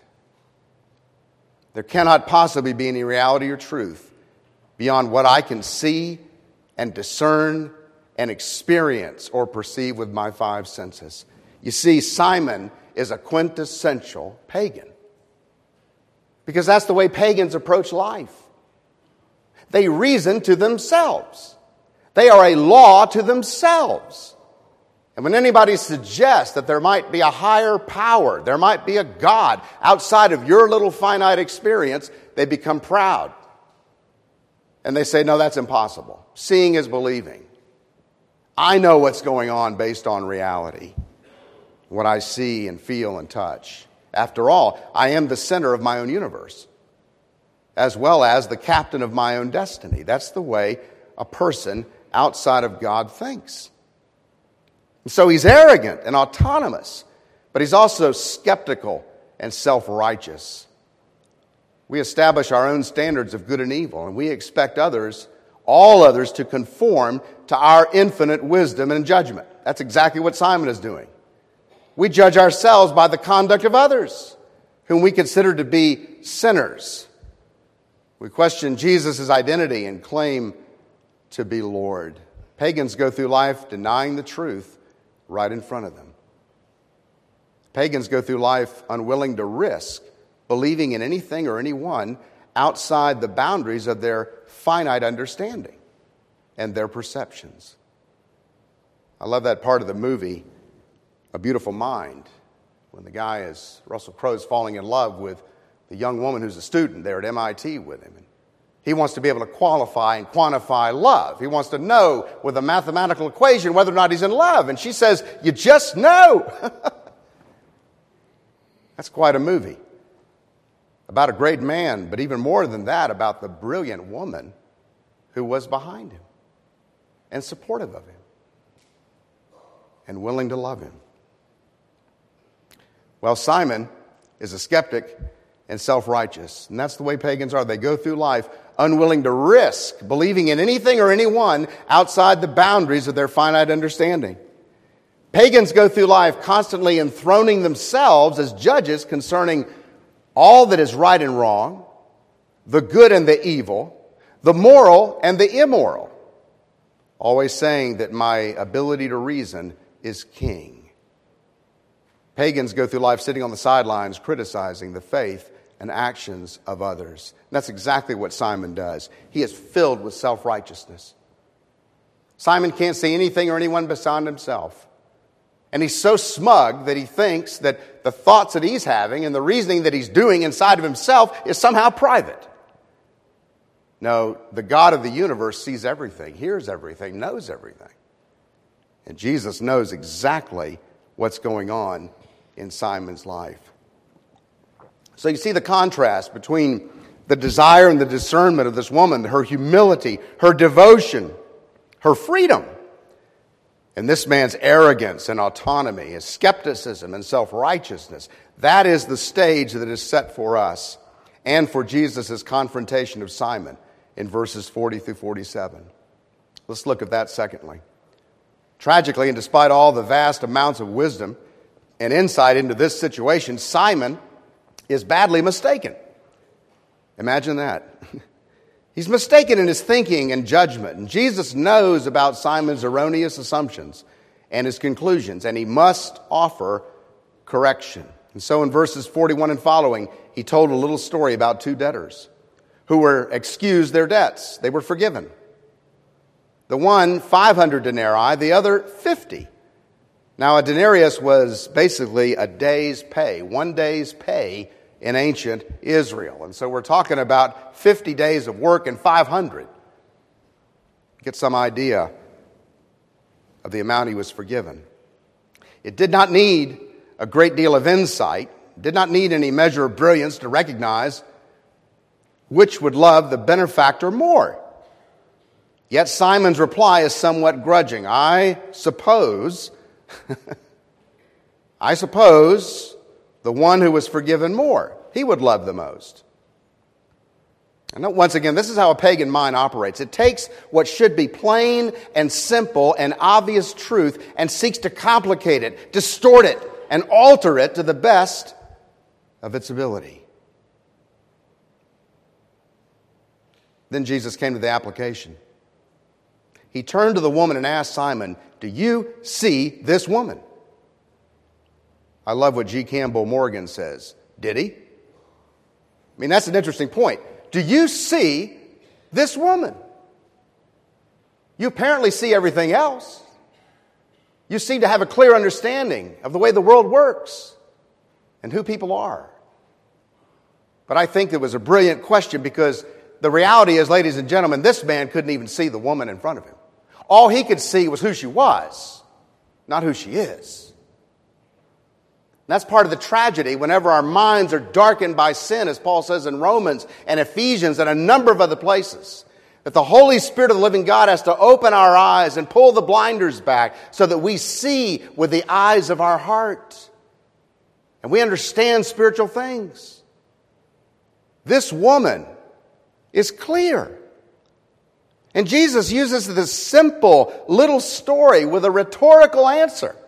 There cannot possibly be any reality or truth beyond what I can see and discern and experience or perceive with my five senses. You see, Simon is a quintessential pagan, because that's the way pagans approach life. They reason to themselves. They are a law to themselves. And when anybody suggests that there might be a higher power, there might be a God outside of your little finite experience, they become proud. And they say, no, that's impossible. Seeing is believing. I know what's going on based on reality, what I see and feel and touch. After all, I am the center of my own universe, as well as the captain of my own destiny. That's the way a person outside of God thinks. So he's arrogant and autonomous, but he's also skeptical and self-righteous. We establish our own standards of good and evil, and we expect others, all others, to conform to our infinite wisdom and judgment. That's exactly what Simon is doing. We judge ourselves by the conduct of others, whom we consider to be sinners. We question Jesus' identity and claim to be Lord. Pagans go through life denying the truth right in front of them. Pagans go through life unwilling to risk believing in anything or anyone outside the boundaries of their finite understanding and their perceptions. I love that part of the movie, A Beautiful Mind, when the guy is, Russell Crowe's falling in love with the young woman who's a student there at M I T with him. And he wants to be able to qualify and quantify love. He wants to know with a mathematical equation whether or not he's in love. And she says, you just know. That's quite a movie. about a great man, but even more than that, about the brilliant woman who was behind him and supportive of him and willing to love him. Well, Simon is a skeptic and self-righteous, and that's the way pagans are. They go through life unwilling to risk believing in anything or anyone outside the boundaries of their finite understanding. Pagans go through life constantly enthroning themselves as judges concerning all that is right and wrong, the good and the evil, the moral and the immoral, always saying that my ability to reason is king. Pagans go through life sitting on the sidelines, criticizing the faith and actions of others. And that's exactly what Simon does. He is filled with self-righteousness. Simon can't see anything or anyone beyond himself. And he's so smug that he thinks that the thoughts that he's having and the reasoning that he's doing inside of himself is somehow private. No, the God of the universe sees everything, hears everything, knows everything. And Jesus knows exactly what's going on in Simon's life. So you see the contrast between the desire and the discernment of this woman, her humility, her devotion, her freedom, and this man's arrogance and autonomy, his skepticism and self-righteousness. That is the stage that is set for us and for Jesus' confrontation of Simon in verses forty through forty-seven. Let's look at that secondly. Tragically, and despite all the vast amounts of wisdom and insight into this situation, Simon is badly mistaken. Imagine that. He's mistaken in his thinking and judgment. And Jesus knows about Simon's erroneous assumptions and his conclusions, and he must offer correction. And so in verses forty-one and following, he told a little story about two debtors who were excused their debts. They were forgiven. The one, five hundred denarii, the other, fifty. Now, a denarius was basically a day's pay, one day's pay in ancient Israel. And so we're talking about fifty days of work and five hundred. Get some idea of the amount he was forgiven. It did not need a great deal of insight, did not need any measure of brilliance to recognize which would love the benefactor more. Yet Simon's reply is somewhat grudging. I suppose, I suppose the one who was forgiven more, he would love the most. And once again, this is how a pagan mind operates. It takes what should be plain and simple and obvious truth and seeks to complicate it, distort it, and alter it to the best of its ability. Then Jesus came to the application. He turned to the woman and asked Simon, "Do you see this woman?" I love what G. Campbell Morgan says. Did he? I mean, that's an interesting point. Do you see this woman? You apparently see everything else. You seem to have a clear understanding of the way the world works and who people are. But I think it was a brilliant question because the reality is, ladies and gentlemen, this man couldn't even see the woman in front of him. All he could see was who she was, not who she is. That's part of the tragedy whenever our minds are darkened by sin, as Paul says in Romans and Ephesians and a number of other places. That the Holy Spirit of the living God has to open our eyes and pull the blinders back so that we see with the eyes of our heart. And we understand spiritual things. This woman is clear. And Jesus uses this simple little story with a rhetorical answer.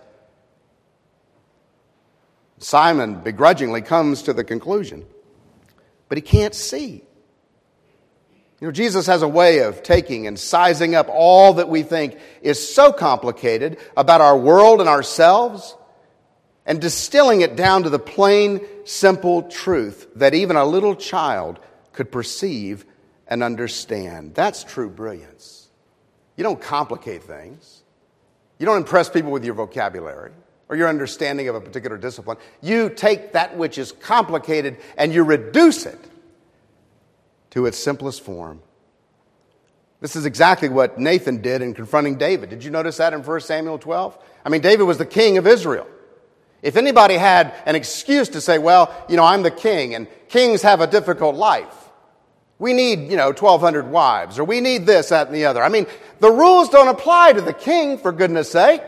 Simon begrudgingly comes to the conclusion, but he can't see. You know, Jesus has a way of taking and sizing up all that we think is so complicated about our world and ourselves and distilling it down to the plain, simple truth that even a little child could perceive and understand. That's true brilliance. You don't complicate things. You don't impress people with your vocabulary or your understanding of a particular discipline. You take that which is complicated and you reduce it to its simplest form. This is exactly what Nathan did in confronting David. Did you notice that in First Samuel twelve? I mean, David was the king of Israel. If anybody had an excuse to say, well, you know, I'm the king, and kings have a difficult life. We need, you know, twelve hundred wives, or we need this, that, and the other. I mean, the rules don't apply to the king, for goodness sake.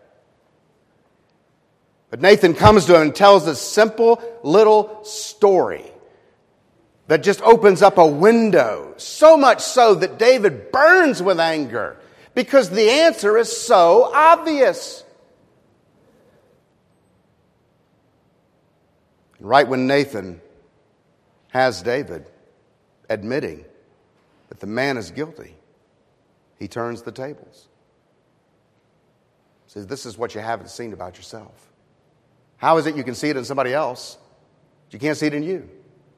But Nathan comes to him and tells this simple little story that just opens up a window, so much so that David burns with anger because the answer is so obvious. Right when Nathan has David admitting that the man is guilty, he turns the tables. He says, this is what you haven't seen about yourself. How is it you can see it in somebody else, but you can't see it in you?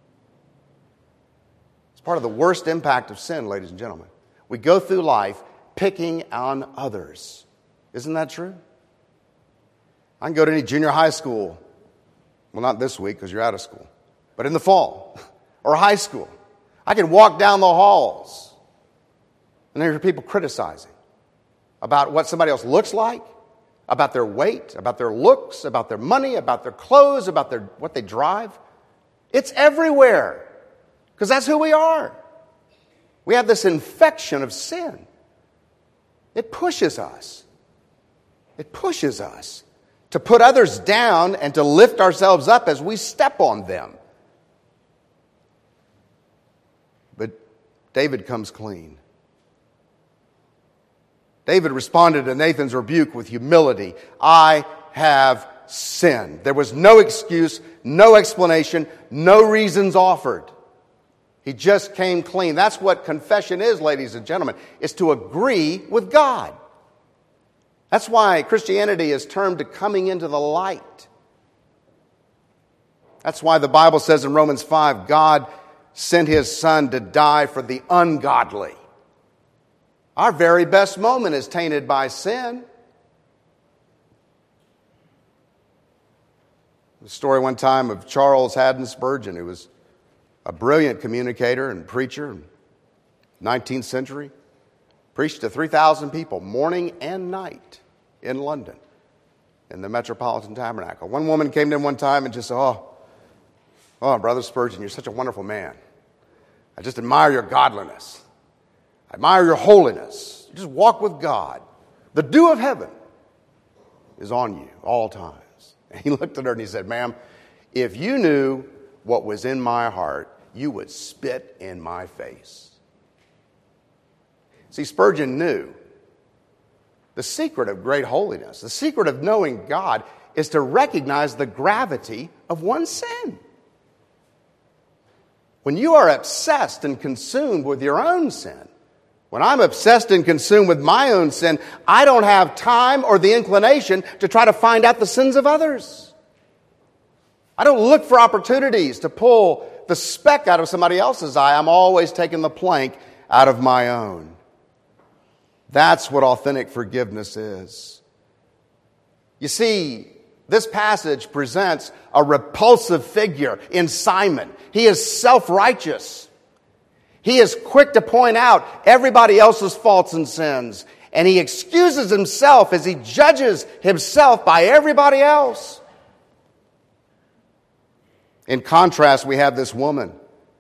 It's part of the worst impact of sin, ladies and gentlemen. We go through life picking on others. Isn't that true? I can go to any junior high school. Well, not this week because you're out of school, but in the fall or high school. I can walk down the halls and there are people criticizing about what somebody else looks like, about their weight, about their looks, about their money, about their clothes, about their what they drive. It's everywhere because that's who we are. We have this infection of sin. It pushes us. It pushes us to put others down and to lift ourselves up as we step on them. But David comes clean. David responded to Nathan's rebuke with humility. I have sinned. There was no excuse, no explanation, no reasons offered. He just came clean. That's what confession is, ladies and gentlemen, is to agree with God. That's why Christianity is termed to coming into the light. That's why the Bible says in Romans five, God sent His Son to die for the ungodly. Our very best moment is tainted by sin. The story one time of Charles Haddon Spurgeon, who was a brilliant communicator and preacher in the nineteenth century, preached to three thousand people morning and night in London, in the Metropolitan Tabernacle. One woman came to him one time and just said, oh, oh, Brother Spurgeon, you're such a wonderful man. I just admire your godliness. I admire your holiness. You just walk with God. The dew of heaven is on you all times. And he looked at her and he said, ma'am, if you knew what was in my heart, you would spit in my face. See, Spurgeon knew the secret of great holiness, the secret of knowing God, is to recognize the gravity of one's sin. When you are obsessed and consumed with your own sin, when I'm obsessed and consumed with my own sin, I don't have time or the inclination to try to find out the sins of others. I don't look for opportunities to pull the speck out of somebody else's eye. I'm always taking the plank out of my own. That's what authentic forgiveness is. You see, this passage presents a repulsive figure in Simon. He is self-righteous. He is quick to point out everybody else's faults and sins. And he excuses himself as he judges himself by everybody else. In contrast, we have this woman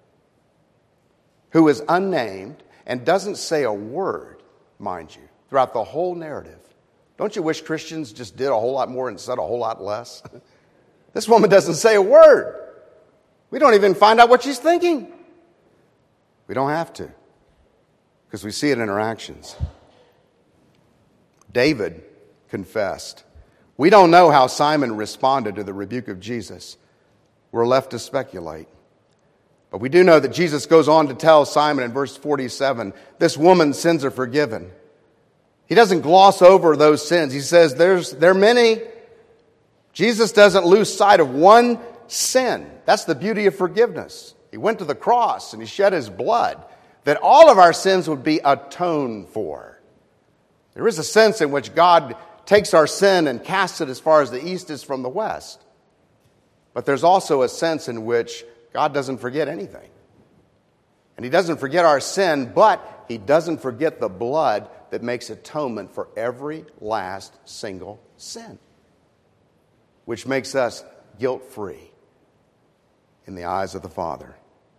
who is unnamed and doesn't say a word, mind you, throughout the whole narrative. Don't you wish Christians just did a whole lot more and said a whole lot less? This woman doesn't say a word. We don't even find out what she's thinking. We don't have to, because we see it in her actions. David confessed. We don't know how Simon responded to the rebuke of Jesus. We're left to speculate. But we do know that Jesus goes on to tell Simon in verse forty-seven, this woman's sins are forgiven. He doesn't gloss over those sins. He says there's there are many. Jesus doesn't lose sight of one sin. That's the beauty of forgiveness. He went to the cross and he shed his blood that all of our sins would be atoned for. There is a sense in which God takes our sin and casts it as far as the east is from the west. But there's also a sense in which God doesn't forget anything. And He doesn't forget our sin, but He doesn't forget the blood that makes atonement for every last single sin. which makes us guilt-free in the eyes of the Father.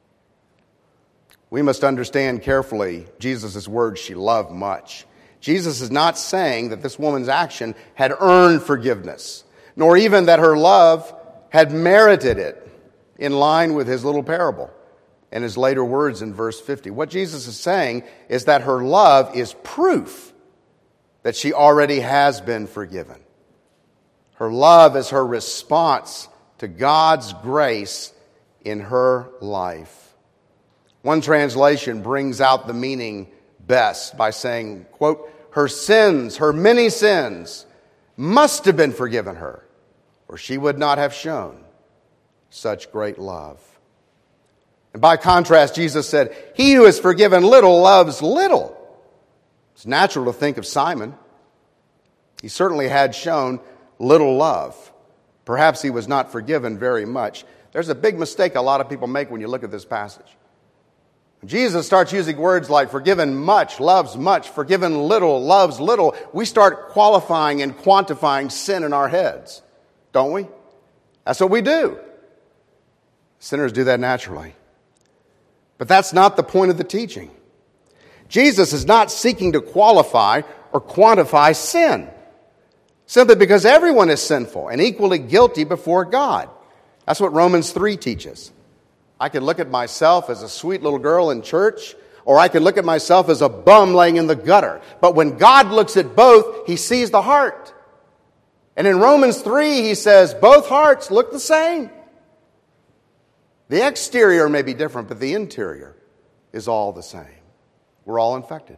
We must understand carefully Jesus' words, she loved much. Jesus is not saying that this woman's action had earned forgiveness, nor even that her love had merited it, in line with his little parable and his later words in verse fifty. What Jesus is saying is that her love is proof that she already has been forgiven. Her love is her response to God's grace in her life. One translation brings out the meaning best by saying, quote, her sins, her many sins, must have been forgiven her, or she would not have shown such great love. And by contrast, Jesus said, he who is forgiven little loves little. It's natural to think of Simon. He certainly had shown little love. Perhaps he was not forgiven very much. There's a big mistake a lot of people make when you look at this passage. Jesus starts using words like forgiven much, loves much, forgiven little, loves little. We start qualifying and quantifying sin in our heads, don't we? That's what we do. Sinners do that naturally. But that's not the point of the teaching. Jesus is not seeking to qualify or quantify sin, simply because everyone is sinful and equally guilty before God. That's what Romans three teaches. I can look at myself as a sweet little girl in church, or I can look at myself as a bum laying in the gutter. But when God looks at both, he sees the heart. And in Romans three, he says, both hearts look the same. The exterior may be different, but the interior is all the same. We're all infected.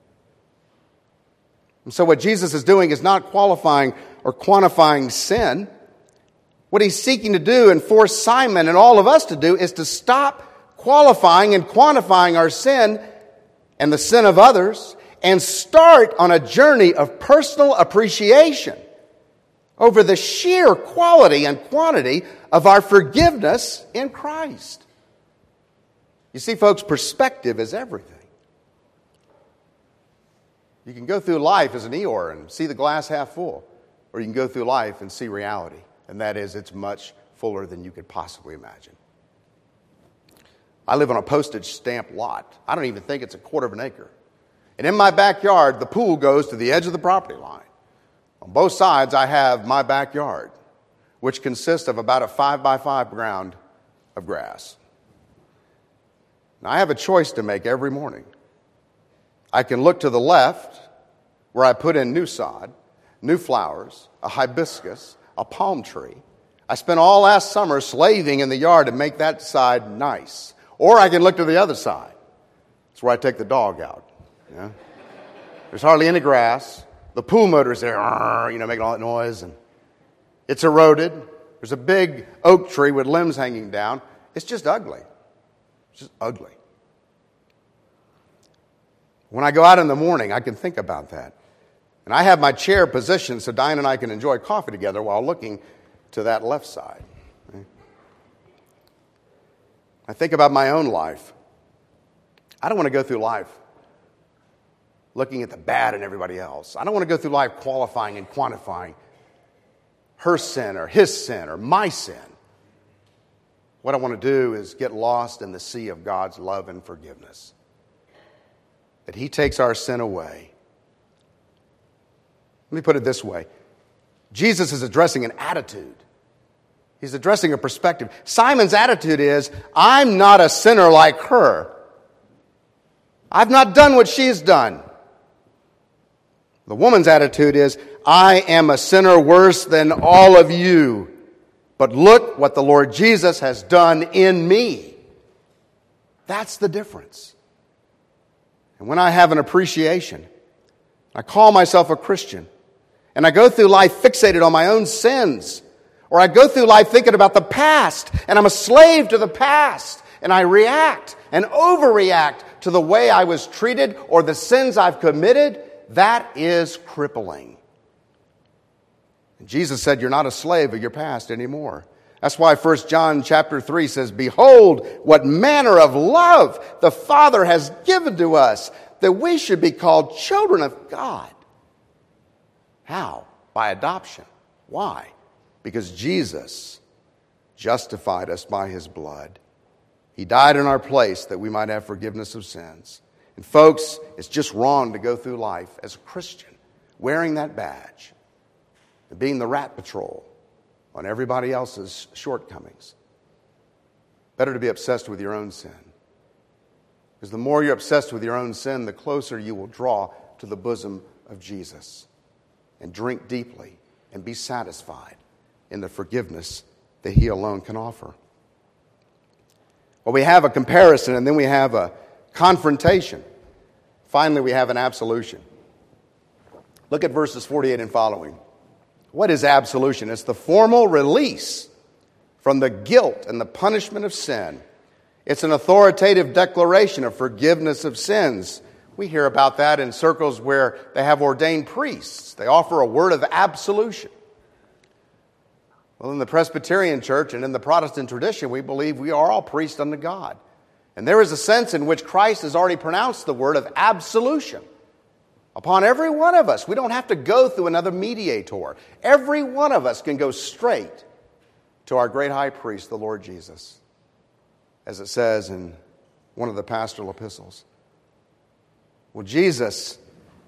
And so what Jesus is doing is not qualifying or quantifying sin. What he's seeking to do and force Simon and all of us to do is to stop qualifying and quantifying our sin and the sin of others and start on a journey of personal appreciation over the sheer quality and quantity of our forgiveness in Christ. You see, folks, perspective is everything. You can go through life as an Eeyore and see the glass half full, or you can go through life and see reality. And that is, it's much fuller than you could possibly imagine. I live on a postage stamp lot. I don't even think it's a quarter of an acre. And in my backyard, the pool goes to the edge of the property line. On both sides, I have my backyard, which consists of about a five by five ground of grass. Now, I have a choice to make every morning. I can look to the left, where I put in new sod, new flowers, a hibiscus, a palm tree. I spent all last summer slaving in the yard to make that side nice. Or I can look to the other side. That's where I take the dog out. Yeah? There's hardly any grass. The pool motor's there, you know, making all that noise. And it's eroded. There's a big oak tree with limbs hanging down. It's just ugly. It's just ugly. When I go out in the morning, I can think about that. And I have my chair positioned so Diane and I can enjoy coffee together while looking to that left side. I think about my own life. I don't want to go through life looking at the bad in everybody else. I don't want to go through life qualifying and quantifying her sin or his sin or my sin. What I want to do is get lost in the sea of God's love and forgiveness. That he takes our sin away. Let me put it this way. Jesus is addressing an attitude. He's addressing a perspective. Simon's attitude is, I'm not a sinner like her. I've not done what she's done. The woman's attitude is, I am a sinner worse than all of you. But look what the Lord Jesus has done in me. That's the difference. And when I have an appreciation, I call myself a Christian, and I go through life fixated on my own sins, or I go through life thinking about the past, and I'm a slave to the past, and I react and overreact to the way I was treated or the sins I've committed, that is crippling. And Jesus said, you're not a slave of your past anymore. That's why First John chapter three says, behold, what manner of love the Father has given to us, that we should be called children of God. How? By adoption. Why? because Jesus justified us by his blood. He died in our place that we might have forgiveness of sins. And folks, it's just wrong to go through life as a Christian wearing that badge and being the rat patrol on everybody else's shortcomings. Better to be obsessed with your own sin. Because the more you're obsessed with your own sin, the closer you will draw to the bosom of Jesus and drink deeply and be satisfied in the forgiveness that he alone can offer. Well, we have a comparison, and then we have a confrontation. Finally, we have an absolution. Look at verses forty-eight and following. What is absolution? It's the formal release from the guilt and the punishment of sin. It's an authoritative declaration of forgiveness of sins. We hear about that in circles where they have ordained priests. They offer a word of absolution. Well, in the Presbyterian Church and in the Protestant tradition, we believe we are all priests unto God. And there is a sense in which Christ has already pronounced the word of absolution upon every one of us. We don't have to go through another mediator. Every one of us can go straight to our great high priest, the Lord Jesus, as it says in one of the pastoral epistles. Well, Jesus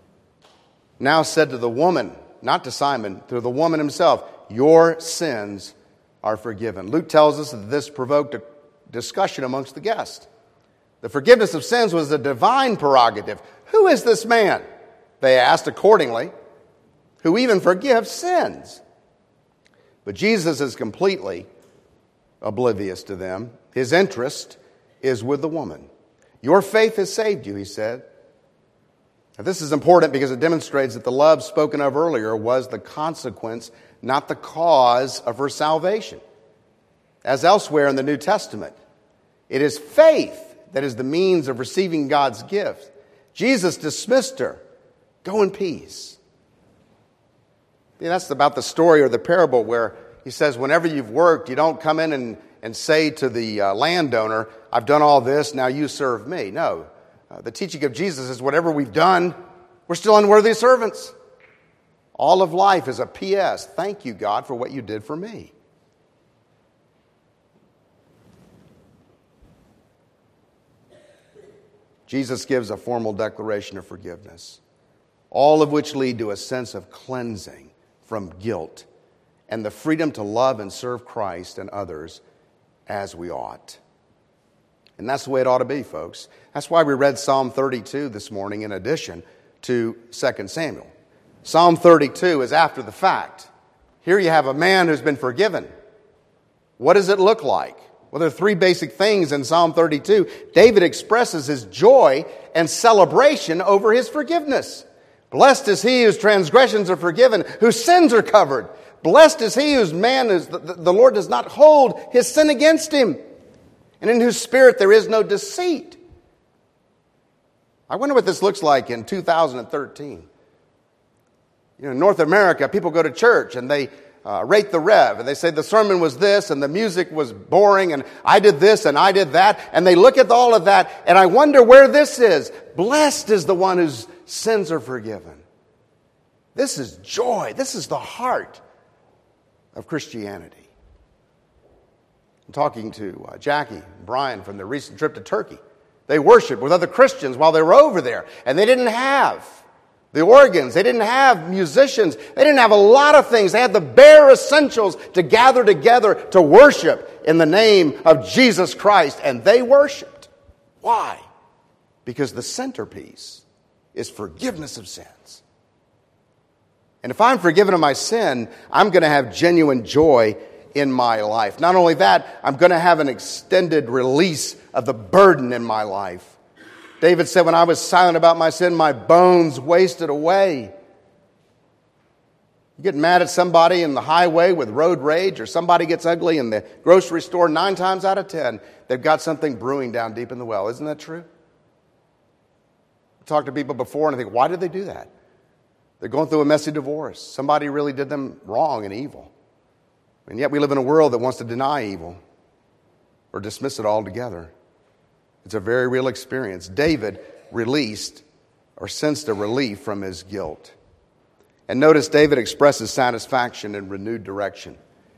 now said to the woman, not to Simon, to the woman himself, your sins are forgiven. Luke tells us that this provoked a discussion amongst the guests. The forgiveness of sins was a divine prerogative. Who is this man? They asked accordingly, who even forgives sins. But Jesus is completely oblivious to them. His interest is with the woman. Your faith has saved you, he said. Now, this is important because it demonstrates that the love spoken of earlier was the consequence, not the cause of her salvation. As elsewhere in the New Testament, it is faith that is the means of receiving God's gift. Jesus dismissed her. Go in peace. Yeah, that's about the story or the parable where he says, whenever you've worked, you don't come in and, and say to the uh, landowner, I've done all this, now you serve me. No. Uh, the teaching of Jesus is whatever we've done, we're still unworthy servants. All of life is a P S. Thank you, God, for what you did for me. Jesus gives a formal declaration of forgiveness, all of which lead to a sense of cleansing from guilt and the freedom to love and serve Christ and others as we ought. And that's the way it ought to be, folks. That's why we read Psalm thirty-two this morning in addition to Second Samuel. Psalm thirty-two is after the fact. Here you have a man who's been forgiven. What does it look like? Well, there are three basic things in Psalm thirty-two. David expresses his joy and celebration over his forgiveness. Blessed is he whose transgressions are forgiven, whose sins are covered. Blessed is he whose man is the, the Lord does not hold his sin against him, and in whose spirit there is no deceit. I wonder what this looks like in two thousand thirteen. You know, in North America, people go to church and they uh, rate the rev, and they say the sermon was this and the music was boring and I did this and I did that, and they look at all of that, and I wonder where this is. Blessed is the one whose sins are forgiven. This is joy. This is the heart of Christianity. I'm talking to uh, Jackie and Brian from their recent trip to Turkey. They worshiped with other Christians while they were over there, and they didn't have the organs. They didn't have musicians. They didn't have a lot of things. They had the bare essentials to gather together to worship in the name of Jesus Christ, and they worshiped. Why? Because the centerpiece is forgiveness of sins. And if I'm forgiven of my sin, I'm going to have genuine joy in my life. Not only that, I'm going to have an extended release of the burden in my life. David said, when I was silent about my sin, my bones wasted away. You get mad at somebody in the highway with road rage, or somebody gets ugly in the grocery store, nine times out of ten, they've got something brewing down deep in the well. Isn't that true? I talked to people before and I think, why did they do that? They're going through a messy divorce. Somebody really did them wrong and evil. And yet we live in a world that wants to deny evil or dismiss it altogether. It's a very real experience. David released or sensed a relief from his guilt. And notice David expresses satisfaction and renewed direction.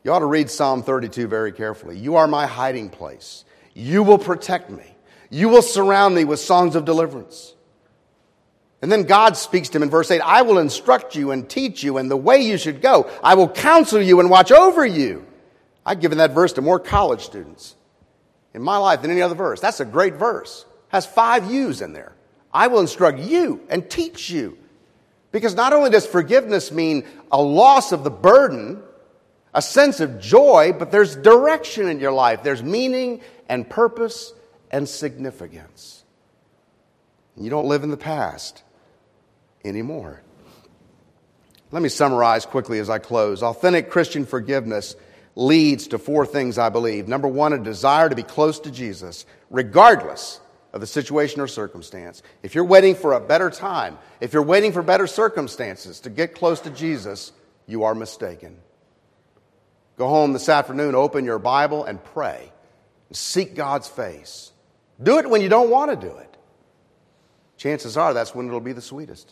You ought to read Psalm thirty-two very carefully. You are my hiding place. You will protect me. You will surround me with songs of deliverance. And then God speaks to him in verse eight, I will instruct you and teach you in the way you should go. I will counsel you and watch over you. I've given that verse to more college students in my life than any other verse. That's a great verse. It has five U's in there. I will instruct you and teach you. Because not only does forgiveness mean a loss of the burden, a sense of joy, but there's direction in your life. There's meaning and purpose and significance. You don't live in the past anymore. Let me summarize quickly as I close. Authentic Christian forgiveness leads to four things, I believe. Number one, a desire to be close to Jesus, regardless of the situation or circumstance. If you're waiting for a better time, if you're waiting for better circumstances to get close to Jesus, you are mistaken. Go home this afternoon, open your Bible, and pray. Seek God's face. Do it when you don't want to do it. Chances are that's when it'll be the sweetest.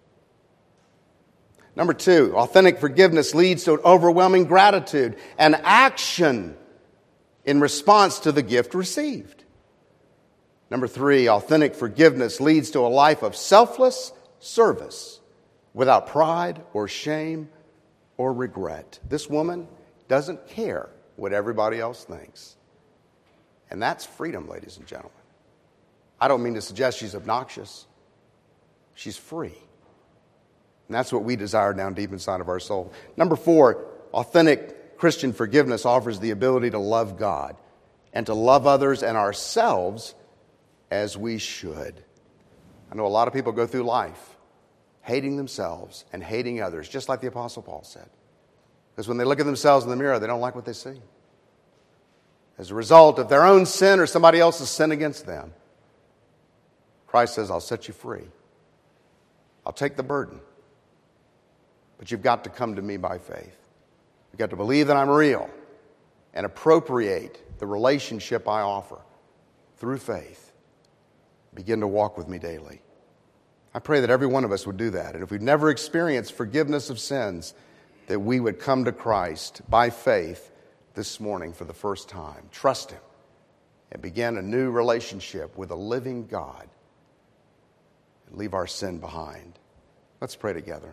Number two, authentic forgiveness leads to an overwhelming gratitude and action in response to the gift received. Number three, authentic forgiveness leads to a life of selfless service without pride or shame or regret. This woman doesn't care what everybody else thinks. And that's freedom, ladies and gentlemen. I don't mean to suggest she's obnoxious. She's free. And that's what we desire down deep inside of our soul. Number four, authentic Christian forgiveness offers the ability to love God and to love others and ourselves as we should. I know a lot of people go through life hating themselves and hating others, just like the Apostle Paul said. Because when they look at themselves in the mirror, they don't like what they see. As a result of their own sin or somebody else's sin against them, Christ says, I'll set you free. I'll take the burden. But you've got to come to me by faith. You've got to believe that I'm real and appropriate the relationship I offer through faith. Begin to walk with me daily. I pray that every one of us would do that. And if we've never experienced forgiveness of sins, that we would come to Christ by faith this morning for the first time. Trust Him and begin a new relationship with a living God and leave our sin behind. Let's pray together.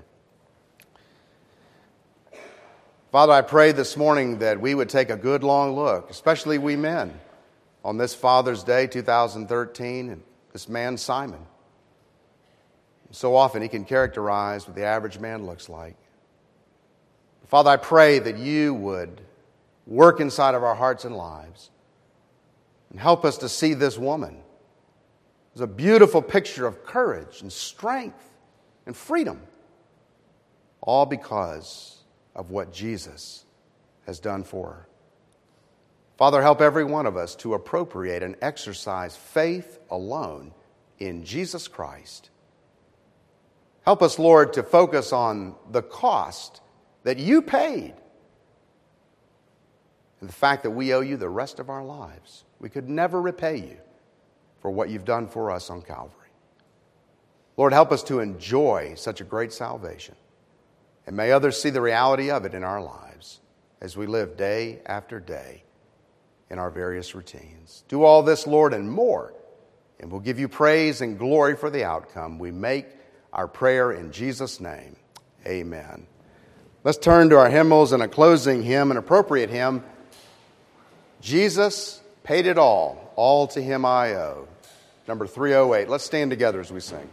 Father, I pray this morning that we would take a good long look, especially we men, on this Father's Day two thousand thirteen, and this man Simon. So often he can characterize what the average man looks like. Father, I pray that you would work inside of our hearts and lives and help us to see this woman as a beautiful picture of courage and strength and freedom, all because of what Jesus has done for her. Father, help every one of us to appropriate and exercise faith alone in Jesus Christ. Help us, Lord, to focus on the cost that you paid and the fact that we owe you the rest of our lives. We could never repay you for what you've done for us on Calvary. Lord, help us to enjoy such a great salvation. And may others see the reality of it in our lives as we live day after day in our various routines. Do all this, Lord, and more. And we'll give you praise and glory for the outcome. We make our prayer in Jesus' name. Amen. Let's turn to our hymnals and a closing hymn, an appropriate hymn. Jesus paid it all. All to him I owe. Number three oh eight. Let's stand together as we sing.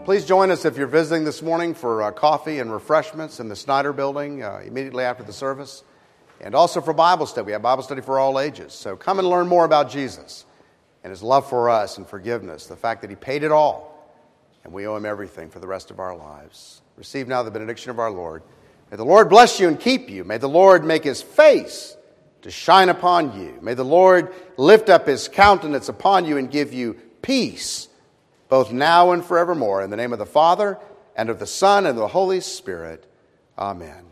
Please join us if you're visiting this morning for uh, coffee and refreshments in the Snyder Building uh, immediately after the service. And also for Bible study. We have Bible study for all ages. So come and learn more about Jesus and His love for us and forgiveness, the fact that He paid it all, and we owe Him everything for the rest of our lives. Receive now the benediction of our Lord. May the Lord bless you and keep you. May the Lord make His face to shine upon you. May the Lord lift up His countenance upon you and give you peace, both now and forevermore. In the name of the Father, and of the Son, and of the Holy Spirit. Amen.